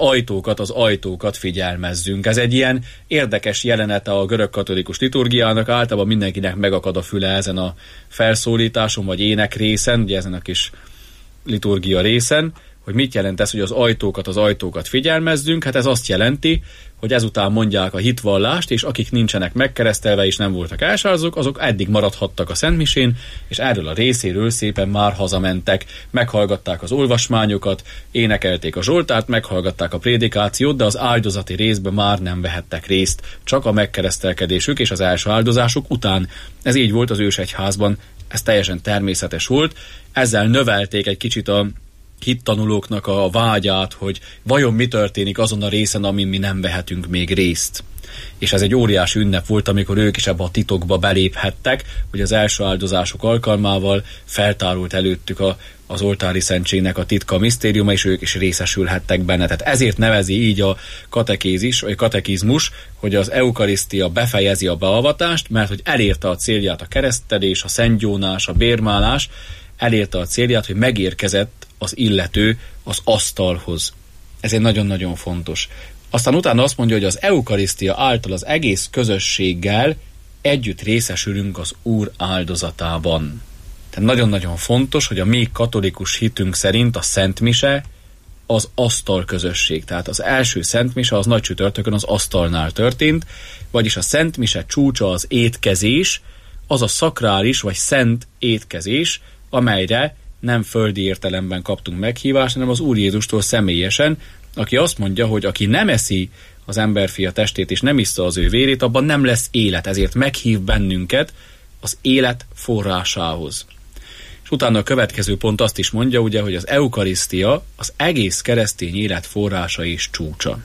ajtókat figyelmezzünk. Ez egy ilyen érdekes jelenete a görögkatolikus liturgiának, általában mindenkinek megakad a füle ezen a felszólításon, vagy ének részen, ugye ezen a kis liturgia részen, hogy mit jelent ez, hogy az ajtókat figyelmezzünk. Hát ez azt jelenti, hogy ezután mondják a hitvallást, és akik nincsenek megkeresztelve és nem voltak elsálozók, azok eddig maradhattak a szentmisén, és erről a részéről szépen már hazamentek, meghallgatták az olvasmányokat, énekelték a zsoltárt, meghallgatták a prédikációt, de az áldozati részben már nem vehettek részt, csak a megkeresztelkedésük és az első áldozásuk után. Ez így volt az ősegyházban, ez teljesen természetes volt, ezzel növelték egy kicsit a hittanulóknak a vágyát, hogy vajon mi történik azon a részen, amin mi nem vehetünk még részt. És ez egy óriási ünnep volt, amikor ők is ebbe a titokba beléphettek, hogy az első áldozások alkalmával feltárult előttük az oltári szentségnek a titka, a misztériuma, és ők is részesülhettek benne. Tehát ezért nevezi így a katekézis, vagy katekizmus, hogy az eukarisztia befejezi a beavatást, mert hogy elérte a célját a keresztelés, a szentgyónás, a bérmálás, elérte a célját, hogy megérkezett az illető az asztalhoz. Ez egy nagyon-nagyon fontos. Aztán utána azt mondja, hogy az eukarisztia által az egész közösséggel együtt részesülünk az Úr áldozatában. Tehát nagyon-nagyon fontos, hogy a mi katolikus hitünk szerint a szentmise az asztalközösség. Tehát az első szentmise az nagycsütörtökön az asztalnál történt, vagyis a szentmise csúcsa az étkezés, az a szakrális vagy szent étkezés, amelyre nem földi értelemben kaptunk meghívást, hanem az Úr Jézustól személyesen, aki azt mondja, hogy aki nem eszi az emberfia testét és nem issza az ő vérét, abban nem lesz élet, ezért meghív bennünket az élet forrásához. És utána a következő pont azt is mondja, ugye, hogy az eukarisztia az egész keresztény élet forrása és csúcsa.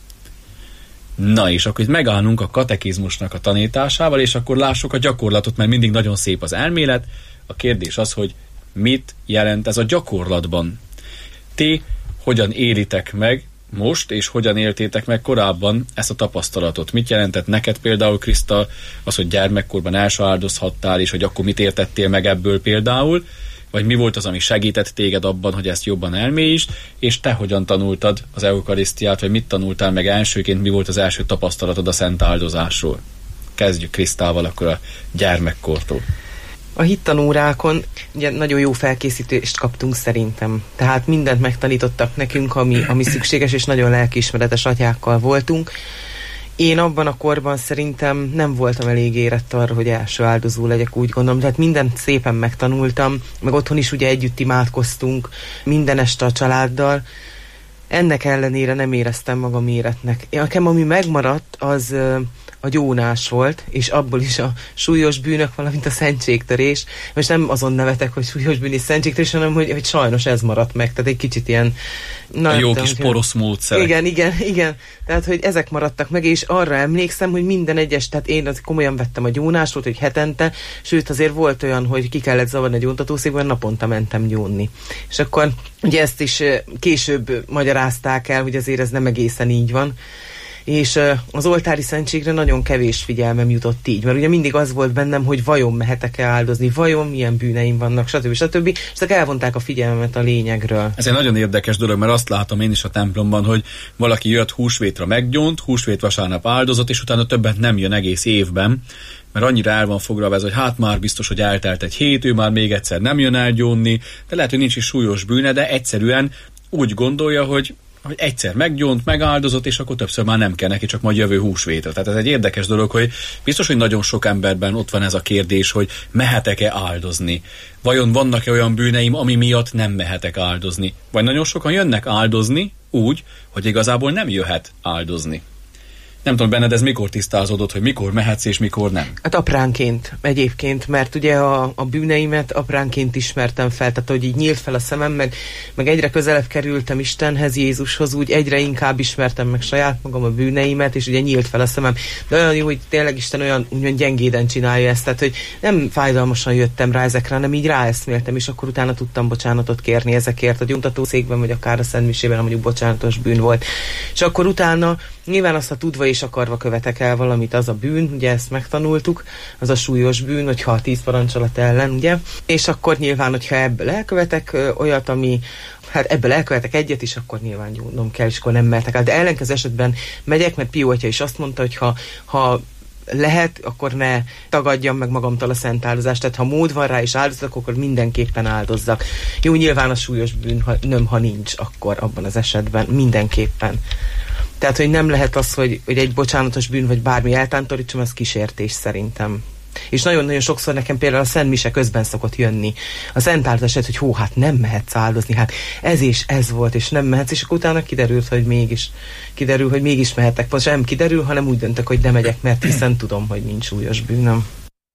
Na és akkor itt megállunk a katekizmusnak a tanításával, és akkor lássuk a gyakorlatot, mert mindig nagyon szép az elmélet. A kérdés az, hogy mit jelent ez a gyakorlatban? Ti hogyan élitek meg most, és hogyan éltétek meg korábban ezt a tapasztalatot? Mit jelentett neked például, Kriszta, az, hogy gyermekkorban első áldozhattál, és hogy akkor mit értettél meg ebből például? Vagy mi volt az, ami segített téged abban, hogy ezt jobban elmélyítsd, és te hogyan tanultad az eukarisztiát, vagy mit tanultál meg elsőként, mi volt az első tapasztalatod a szent áldozásról? Kezdjük Krisztával akkor a gyermekkortól. A hittanórákon ugye nagyon jó felkészítést kaptunk szerintem. Tehát mindent megtanítottak nekünk, ami szükséges, és nagyon lelkiismeretes atyákkal voltunk. Én abban a korban szerintem nem voltam elég érett arra, hogy első áldozó legyek, úgy gondolom. Tehát mindent szépen megtanultam, meg otthon is ugye együtt imádkoztunk minden este a családdal. Ennek ellenére nem éreztem magam éretnek. Nekem ami megmaradt, az a gyónás volt, és abból is a súlyos bűnök, valamint a szentségtörés. Most nem azon nevetek, hogy súlyos bűn és szentségtörés, hanem hogy sajnos ez maradt meg. Tehát egy kicsit ilyen... a jó kis porosz módszerek. Igen. Tehát, hogy ezek maradtak meg, és arra emlékszem, hogy minden egyes, tehát én komolyan vettem a gyónást, volt, hogy hetente, sőt azért volt olyan, hogy ki kellett zavarni a gyóntatószékben, naponta mentem gyónni. És akkor ugye ezt is később magyarázták el, hogy azért ez nem egészen így van. És az oltári szentségre nagyon kevés figyelmem jutott így, mert ugye mindig az volt bennem, hogy vajon mehetek-e áldozni, vajon milyen bűneim vannak, stb. És csak elvonták a figyelmemet a lényegről. Ez egy nagyon érdekes dolog, mert azt látom én is a templomban, hogy valaki jött húsvétra meggyónt, húsvét vasárnap áldozott, és utána többet nem jön egész évben, mert annyira el van foglalva ez, hogy hát már biztos, hogy eltelt egy hét, ő már még egyszer nem jön el gyónni, de lehet, hogy nincs is súlyos bűne, de egyszerűen úgy gondolja, hogy egyszer meggyónt, megáldozott, és akkor többször már nem kell neki, csak majd jövő húsvétra. Tehát ez egy érdekes dolog, hogy biztos, hogy nagyon sok emberben ott van ez a kérdés, hogy mehetek-e áldozni? Vajon vannak-e olyan bűneim, ami miatt nem mehetek áldozni? Vagy nagyon sokan jönnek áldozni úgy, hogy igazából nem jöhet áldozni. Nem tudom, benned ez mikor tisztázódott, hogy mikor mehetsz és mikor nem? Hát apránként egyébként, mert ugye a bűneimet apránként ismertem fel, tehát hogy így nyílt fel a szemem, meg egyre közelebb kerültem Istenhez, Jézushoz, úgy egyre inkább ismertem meg saját magam a bűneimet, és ugye nyílt fel a szemem. De olyan jó, hogy tényleg Isten olyan gyengéden csinálja ezt, tehát hogy nem fájdalmasan jöttem rá ezekre, hanem így ráeszméltem, és akkor utána tudtam bocsánatot kérni ezekért a gyóntatószékben, vagy akár a szentmisében, mondjuk bocsánatos bűn volt. És akkor utána nyilván azt, ha tudva és akarva követek el valamit, az a bűn, ugye ezt megtanultuk, az a súlyos bűn, hogyha a 10 parancsolat ellen, ugye, és akkor nyilván, hogyha ebből elkövetek olyat, ami hát ebből elkövetek egyet is, akkor nyilván gyónom kell, és akkor nem mehetek el. De ellenkező esetben megyek, mert Pió atya is azt mondta, hogy ha lehet, akkor ne tagadjam meg magamtól a szent áldozást. Tehát ha mód van rá és áldozok, akkor mindenképpen áldozzak. Jó, nyilván a súlyos bűn, ha nincs, akkor abban az esetben mindenképpen. Tehát, hogy nem lehet az, hogy egy bocsánatos bűn, vagy bármi eltántorítsom, az kísértés szerintem. És nagyon-nagyon sokszor nekem például a Szent Mise közben szokott jönni a szent áldozás, hogy hát nem mehetsz áldozni, hát ez és ez volt, és nem mehetsz, és akkor utána kiderül, hogy mégis mehetek. Most nem kiderül, hanem úgy döntök, hogy nem megyek, mert hiszen tudom, hogy nincs súlyos bűnöm.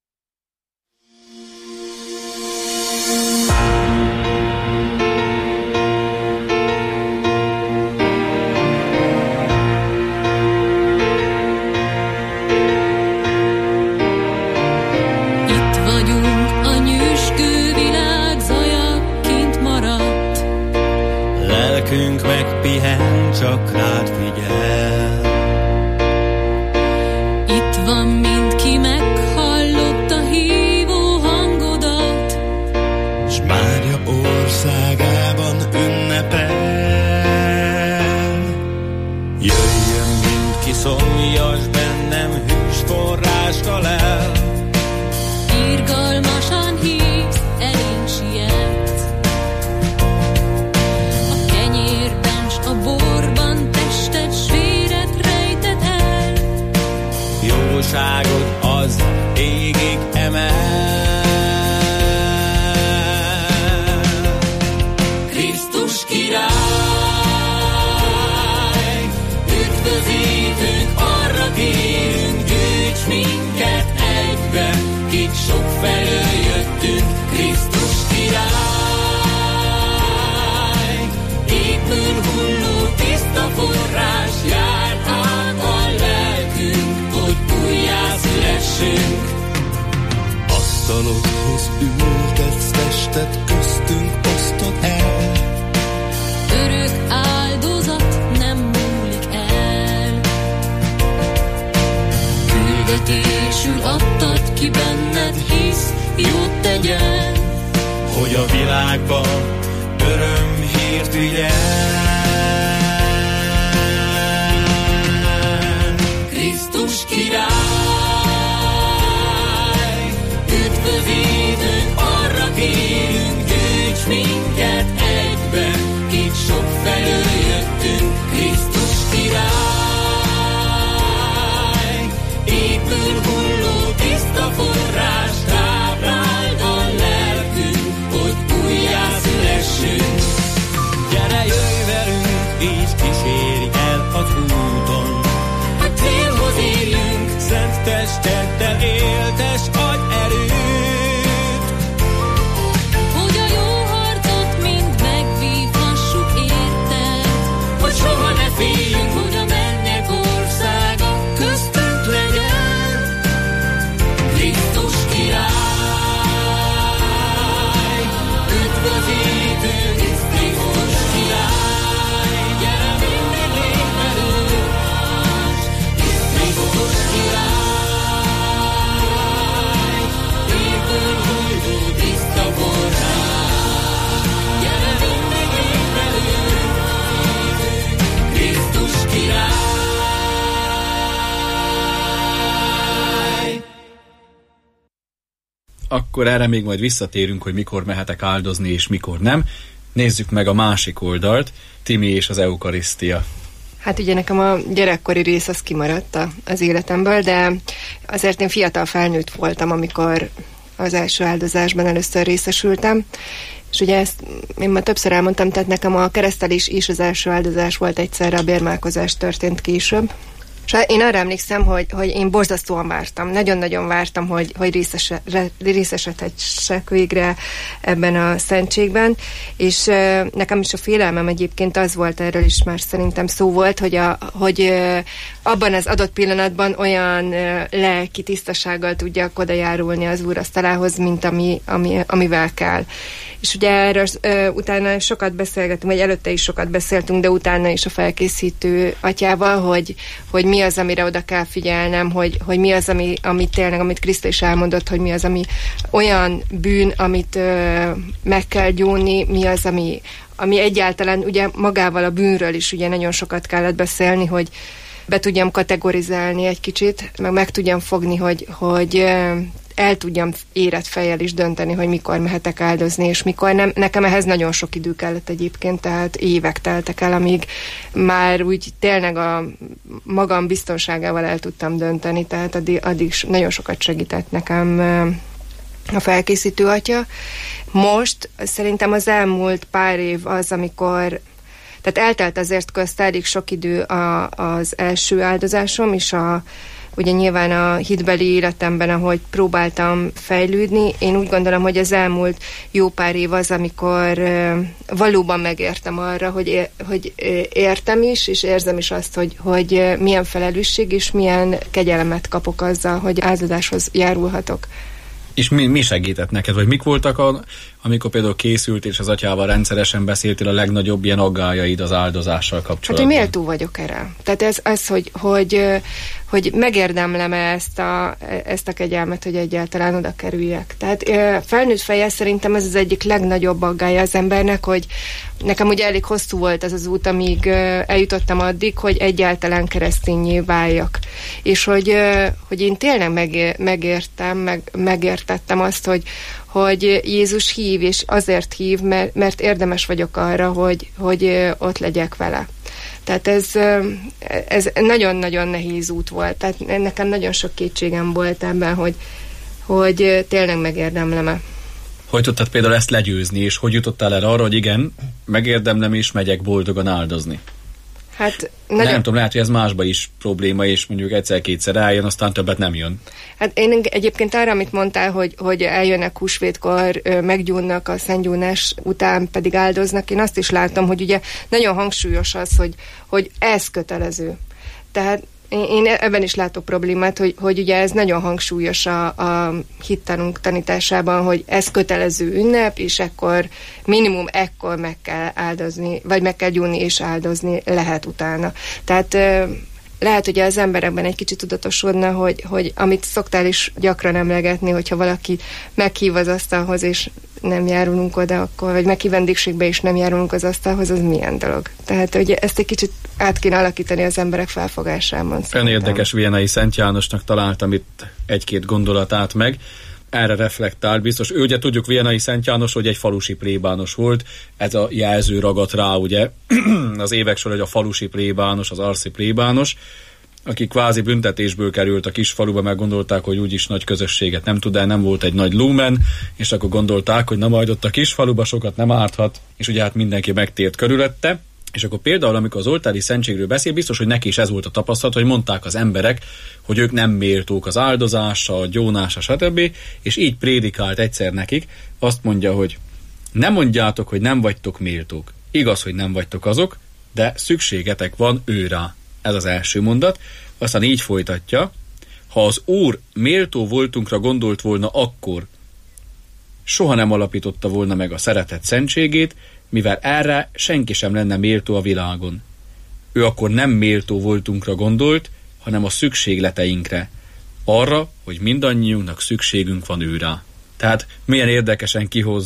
Megpihen, csak rád figyel. Itt van mindki, meghallotta hívó hangodat, s Mária országában ünnepel. Jöjjön mindki, szomjas bennem, hűs forrást lel. Irgalmasan hívsz, elénk siet. A borban tested, svéret rejted el. Jóságod az égig emel. Krisztus király, üdvözítőnk, arra kérünk, gyűjts minket egybe, kik sok felől jöttünk. Krisztus király, épül hulló tiszta forrás, jár át a lelkünk, hogy újjászülessünk. Asztalodhoz ültetsz testet, köztünk osztod el. Örök áldozat nem múlik el. Küldetésül adtad ki, benned hisz, jót tegyen, hogy a világban örömhírt vigyen. Krisztus király, üdvözítőnk, arra kérünk, gyűjts minket egybe, kik sok felől jöttünk. Krisztus király, épül hulló tiszta forrás, tápláld a lelkünk, hogy újjászülessünk. Gyere, jöjj velünk, így kísérj el az úton, hogy célhoz érjünk. Szent testeddel éltes adj erőt, hogy a jó harcot mind megvívhassuk érted, hogy soha ne féljünk, hogy a mennyek országa köztünk legyen. Krisztus király, üdvözítőnk, Krisztus király, gyere mindig légy velünk. Krisztus király, épül hulló tiszta forrás, gyere mindig légy velünk. Krisztus király. Akkor erre még majd visszatérünk, hogy mikor mehetek áldozni és mikor nem. Nézzük meg a másik oldalt, Timi és az eukarisztia. Hát ugye nekem a gyerekkori rész az kimaradt az életemből, de azért én fiatal felnőtt voltam, amikor az első áldozásban először részesültem. És ugye ezt én már többször elmondtam, tehát nekem a keresztelés is az első áldozás volt, egyszerre a bérmálkozás történt később. És én arra emlékszem, hogy én borzasztóan vártam, nagyon-nagyon vártam, hogy részesedhessek végre ebben a szentségben, és nekem is a félelmem egyébként az volt, erről is már szerintem szó volt, hogy abban az adott pillanatban olyan lelki tisztasággal tudjak odajárulni az úrasztalához, mint amivel kell. És ugye erről utána sokat beszélgetünk, vagy előtte is sokat beszéltünk, de utána is a felkészítő atyával, hogy mi az, amire oda kell figyelnem, hogy mi az, ami tényleg, amit Krisztus is elmondott, hogy mi az, ami olyan bűn, amit meg kell gyónni, mi az, ami egyáltalán ugye magával a bűnről is ugye nagyon sokat kellett beszélni, hogy be tudjam kategorizálni egy kicsit, meg tudjam fogni, hogy el tudjam érett fejjel is dönteni, hogy mikor mehetek áldozni, és mikor nem. Nekem ehhez nagyon sok idő kellett egyébként, tehát évek teltek el, amíg már úgy tényleg a magam biztonságával el tudtam dönteni, tehát addig nagyon sokat segített nekem a felkészítő atya. Most szerintem az elmúlt pár év az, amikor tehát eltelt azért közt elég sok idő az első áldozásom, és ugye nyilván a hitbeli életemben, ahogy próbáltam fejlődni, én úgy gondolom, hogy az elmúlt jó pár év az, amikor valóban megértem arra, hogy értem is, és érzem is azt, hogy milyen felelősség és milyen kegyelemet kapok azzal, hogy áldozáshoz járulhatok. És mi segített neked, vagy mik voltak, amikor például készült, és az atyával rendszeresen beszéltél, a legnagyobb ilyen aggályaid az áldozással kapcsolatban? Hát, hogy méltó vagyok erre. Tehát ez hogy megérdemlem-e ezt a kegyelmet, hogy egyáltalán oda kerüljek. Tehát felnőtt fejjel szerintem ez az egyik legnagyobb aggálya az embernek, hogy nekem ugye elég hosszú volt ez az út, amíg eljutottam addig, hogy egyáltalán keresztényé váljak. És hogy én tényleg megértettem azt, hogy Jézus hív, és azért hív, mert érdemes vagyok arra, hogy ott legyek vele. Tehát ez nagyon-nagyon nehéz út volt. Tehát nekem nagyon sok kétségem volt ebben, hogy tényleg megérdemlem-e. Hogy tudtad például ezt legyőzni, és hogy jutottál el arra, hogy igen, megérdemlem és megyek boldogan áldozni? Hát nem tudom, lehet, hogy ez másba is probléma, és mondjuk egyszer-kétszer eljön, aztán többet nem jön. Hát én egyébként arra, amit mondtál, hogy eljönnek húsvétkor, meggyúnnak a szentgyújtás után pedig áldoznak, én azt is látom, hogy ugye nagyon hangsúlyos az, hogy ez kötelező. Tehát én ebben is látok problémát, hogy ugye ez nagyon hangsúlyos a hittanunk tanításában, hogy ez kötelező ünnep, és ekkor minimum ekkor meg kell áldozni, vagy meg kell gyújtani és áldozni lehet utána. Tehát lehet, hogy az emberekben egy kicsit tudatosodna, hogy amit szoktál is gyakran emlegetni, hogyha valaki meghív az asztalhoz, és nem járulunk oda, akkor, vagy meghív vendégségbe, és nem járulunk az asztalhoz, az milyen dolog. Tehát ugye ezt egy kicsit át kéne alakítani az emberek felfogásában. Ön érdekes, Vianai Szent Jánosnak találtam itt egy-két gondolatát meg. Erre reflektál biztos. Ő ugye tudjuk, Vianai Szent János, hogy egy falusi plébános volt. Ez a jelző ragadt rá, ugye, az évek során, hogy a falusi plébános, az arszi plébános, aki kvázi büntetésből került a kis faluba, meg gondolták, hogy úgyis nagy közösséget nem tud, de nem volt egy nagy lumen, és akkor gondolták, hogy na majd ott a kis faluba sokat nem árthat, és ugye hát mindenki megtért körülötte. És akkor például, amikor az oltári szentségről beszél, biztos, hogy neki is ez volt a tapasztalat, hogy mondták az emberek, hogy ők nem méltók az áldozásra, a gyónásra, stb. És így prédikált egyszer nekik, azt mondja, hogy nem mondjátok, hogy nem vagytok méltók. Igaz, hogy nem vagytok azok, de szükségetek van őrá. Ez az első mondat. Aztán így folytatja, ha az Úr méltó voltunkra gondolt volna akkor, soha nem alapította volna meg a szeretet szentségét, mivel erre senki sem lenne méltó a világon. Ő akkor nem méltó voltunkra gondolt, hanem a szükségleteinkre. Arra, hogy mindannyiunknak szükségünk van őrá. Tehát milyen érdekesen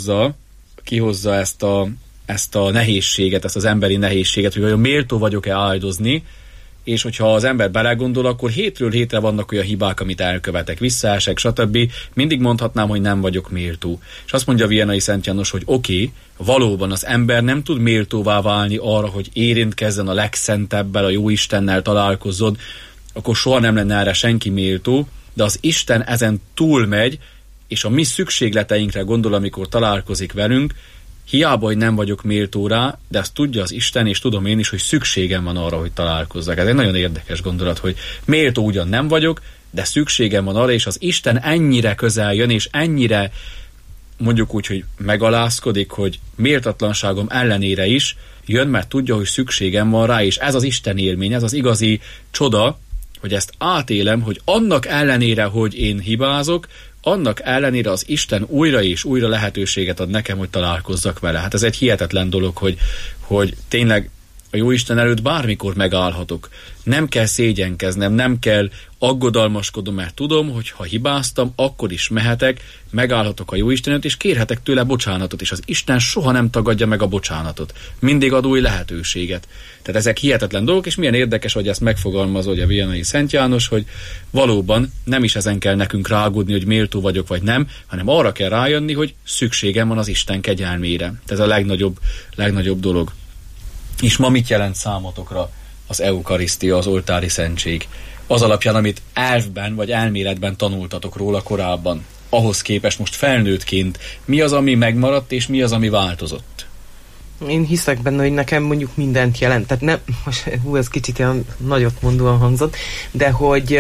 kihozza ezt a nehézséget, ezt az emberi nehézséget, hogy olyan méltó vagyok-e áldozni, és hogyha az ember belegondol, akkor hétről hétre vannak olyan hibák, amit elkövetek, visszaesek, stb. Mindig mondhatnám, hogy nem vagyok méltó. És azt mondja Vianai Szent János, hogy oké, valóban az ember nem tud méltóvá válni arra, hogy érintkezzen a legszentebbel, a Jóistennel találkozzon, akkor soha nem lenne erre senki méltó, de az Isten ezen túlmegy, és a mi szükségleteinkre gondol, amikor találkozik velünk, hiába, hogy nem vagyok méltó rá, de azt tudja az Isten, és tudom én is, hogy szükségem van arra, hogy találkozzak. Ez egy nagyon érdekes gondolat, hogy méltó ugyan nem vagyok, de szükségem van arra, és az Isten ennyire közel jön, és ennyire mondjuk úgy, hogy megalázkodik, hogy méltatlanságom ellenére is jön, mert tudja, hogy szükségem van rá, és ez az Isten élmény, ez az igazi csoda, hogy ezt átélem, hogy annak ellenére, hogy én hibázok, annak ellenére az Isten újra és újra lehetőséget ad nekem, hogy találkozzak vele. Hát ez egy hihetetlen dolog, hogy tényleg A Jóisten előtt bármikor megállhatok. Nem kell szégyenkeznem, nem kell aggodalmaskodnom, mert tudom, hogy ha hibáztam, akkor is mehetek, megállhatok a Jóisten előtt, és kérhetek tőle bocsánatot, és az Isten soha nem tagadja meg a bocsánatot. Mindig ad új lehetőséget. Tehát ezek hihetetlen dolgok, és milyen érdekes, hogy ezt megfogalmazza a Vianai Szent János, hogy valóban nem is ezen kell nekünk rágódni, hogy méltó vagyok vagy nem, hanem arra kell rájönni, hogy szükségem van az Isten kegyelmére. Ez a legnagyobb dolog. És ma mit jelent számotokra az eukarisztia, az oltári szentség? Az alapján, amit elvben vagy elméletben tanultatok róla korábban, ahhoz képest most felnőttként mi az, ami megmaradt, és mi az, ami változott? Én hiszek benne, hogy nekem mondjuk mindent jelent. Tehát nem, ez kicsit ilyen nagyot mondóan hangzott, de hogy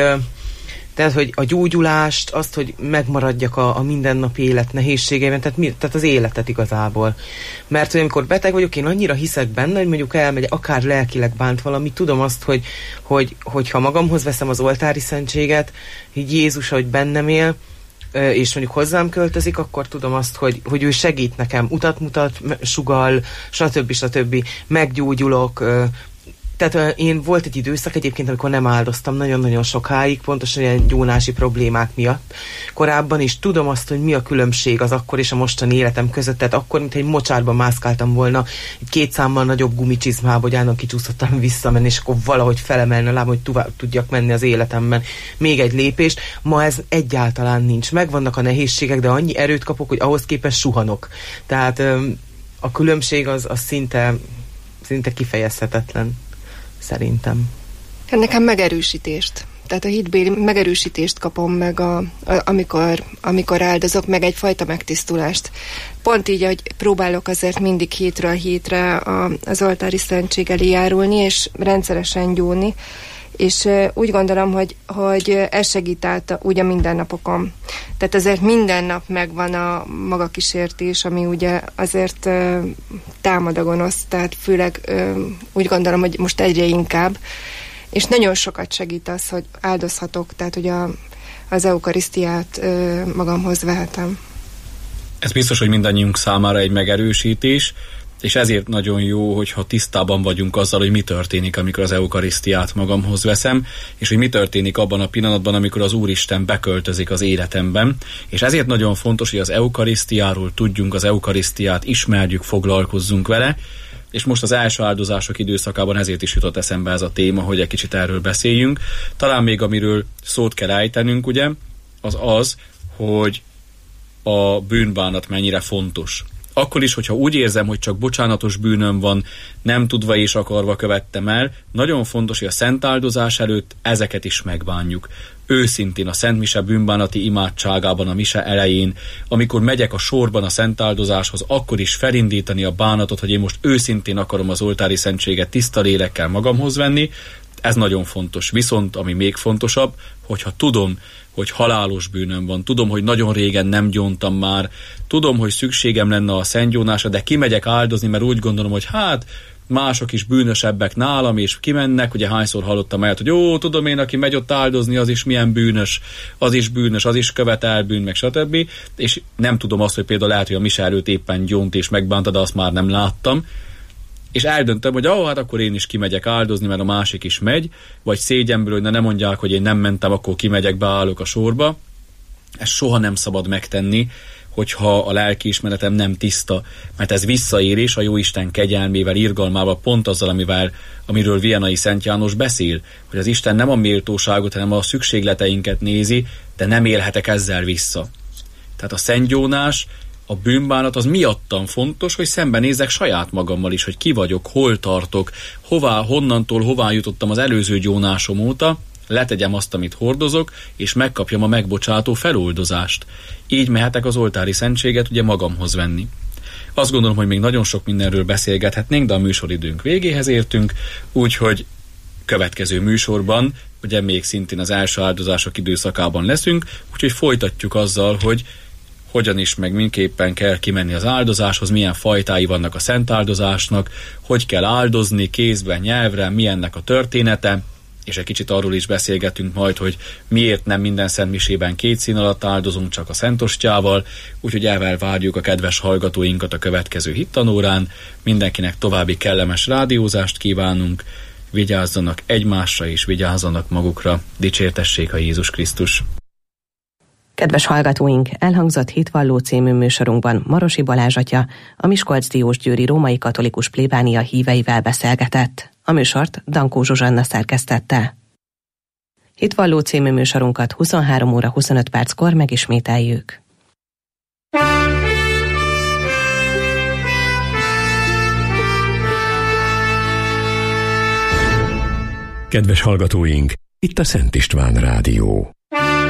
a gyógyulást, azt, hogy megmaradjak a mindennapi élet nehézségeiben, tehát az életet igazából. Mert hogy amikor beteg vagyok, én annyira hiszek benne, hogy mondjuk elmegy, akár lelkileg bánt valami, tudom azt, hogy ha magamhoz veszem az oltári szentséget, így Jézus, hogy bennem él, és mondjuk hozzám költözik, akkor tudom azt, hogy ő segít nekem, utat mutat, sugall, stb. Meggyógyulok. Tehát én volt egy időszak egyébként, amikor nem áldoztam nagyon-nagyon sokáig, pontosan ilyen gyónási problémák miatt. Korábban is tudom azt, hogy mi a különbség az akkor és a mostani életem között. Tehát akkor, mintha egy mocsárban mászkáltam volna, egy 2 számmal nagyobb gumicsizmába, hogy állandóan kicsúszottam visszamenni, és akkor valahogy felemelni a lábam, hogy tovább tudjak menni az életemben. Még egy lépést. Ma ez egyáltalán nincs. Megvannak a nehézségek, de annyi erőt kapok, hogy ahhoz képest suhanok. Tehát a különbség az szinte kifejezhetetlen. Szerintem. Nekem megerősítést. Tehát a hitbéli megerősítést kapom meg, amikor áldozok, meg egyfajta megtisztulást. Pont így, hogy próbálok azért mindig hétről hétre az oltári szentség elé járulni, és rendszeresen gyónni, és úgy gondolom, hogy ez segít át úgy a mindennapokon. Tehát azért minden nap megvan a maga kísértés, ami ugye azért támad a gonosz, tehát főleg úgy gondolom, hogy most egyre inkább, és nagyon sokat segít az, hogy áldozhatok, tehát hogy az eukarisztiát magamhoz vehetem. Ez biztos, hogy mindannyiunk számára egy megerősítés, és ezért nagyon jó, hogyha tisztában vagyunk azzal, hogy mi történik, amikor az eukarisztiát magamhoz veszem, és hogy mi történik abban a pillanatban, amikor az Úristen beköltözik az életemben. És ezért nagyon fontos, hogy az eukarisztiáról tudjunk, az eukarisztiát ismerjük, foglalkozzunk vele, és most az első áldozások időszakában ezért is jutott eszembe ez a téma, hogy egy kicsit erről beszéljünk. Talán még amiről szót kell ejtenünk, ugye, az, hogy a bűnbánat mennyire fontos. Akkor is, hogyha úgy érzem, hogy csak bocsánatos bűnöm van, nem tudva és akarva követtem el, nagyon fontos, hogy a szent áldozás előtt ezeket is megbánjuk. Őszintén a Szent Mise bűnbánati imádságában, a mise elején, amikor megyek a sorban a szent áldozáshoz, akkor is felindítani a bánatot, hogy én most őszintén akarom az oltári szentséget tiszta lélekkel magamhoz venni. Ez nagyon fontos. Viszont, ami még fontosabb, hogyha tudom, hogy halálos bűnöm van, tudom, hogy nagyon régen nem gyóntam már, tudom, hogy szükségem lenne a szentgyónásra, de kimegyek áldozni, mert úgy gondolom, hogy mások is bűnösebbek nálam, és kimennek, ugye hányszor hallottam el, hogy tudom én, aki megy ott áldozni, az is milyen bűnös, az is követel bűn, meg stb. És nem tudom azt, hogy például lehet, hogy a mise előtt éppen gyónt és megbánta, de azt már nem láttam. És eldöntöm, hogy akkor én is kimegyek áldozni, mert a másik is megy, vagy szégyenből, hogy nem mondják, hogy én nem mentem, akkor kimegyek, beállok a sorba. Ezt soha nem szabad megtenni, hogyha a lelkiismeretem nem tiszta, mert ez visszaérés a Jóisten kegyelmével, irgalmával, pont azzal, amiről Vianai Szent János beszél, hogy az Isten nem a méltóságot, hanem a szükségleteinket nézi, de nem élhetek ezzel vissza. Tehát a szentgyónás, a bűnbánat az miattam fontos, hogy szembenézzek saját magammal is, hogy ki vagyok, hol tartok, honnantól hová jutottam az előző gyónásom óta, letegyem azt, amit hordozok, és megkapjam a megbocsátó feloldozást. Így mehetek az oltári szentséget ugye magamhoz venni. Azt gondolom, hogy még nagyon sok mindenről beszélgethetnénk, de a műsoridőnk végéhez értünk, úgyhogy következő műsorban, ugye még szintén az első áldozások időszakában leszünk, úgyhogy folytatjuk azzal, hogy hogyan is, meg mindképpen kell kimenni az áldozáshoz, milyen fajtái vannak a szent áldozásnak, hogy kell áldozni kézben, nyelvre, mi ennek a története, és egy kicsit arról is beszélgetünk majd, hogy miért nem minden szentmisében két szín alatt áldozunk, csak a Szentostyával, úgyhogy elvel várjuk a kedves hallgatóinkat a következő hittanórán. Mindenkinek további kellemes rádiózást kívánunk, vigyázzanak egymásra és vigyázzanak magukra. Dicsértessék a Jézus Krisztus! Kedves hallgatóink, elhangzott Hitvalló című műsorunkban Marosi Balázs atya, a Miskolc-Diósgyőri Római Katolikus Plébánia híveivel beszélgetett. A műsort Dankó Zsuzsanna szerkesztette. Hitvalló című műsorunkat 23 óra 25 perckor megismételjük. Kedves hallgatóink, itt a Szent István Rádió.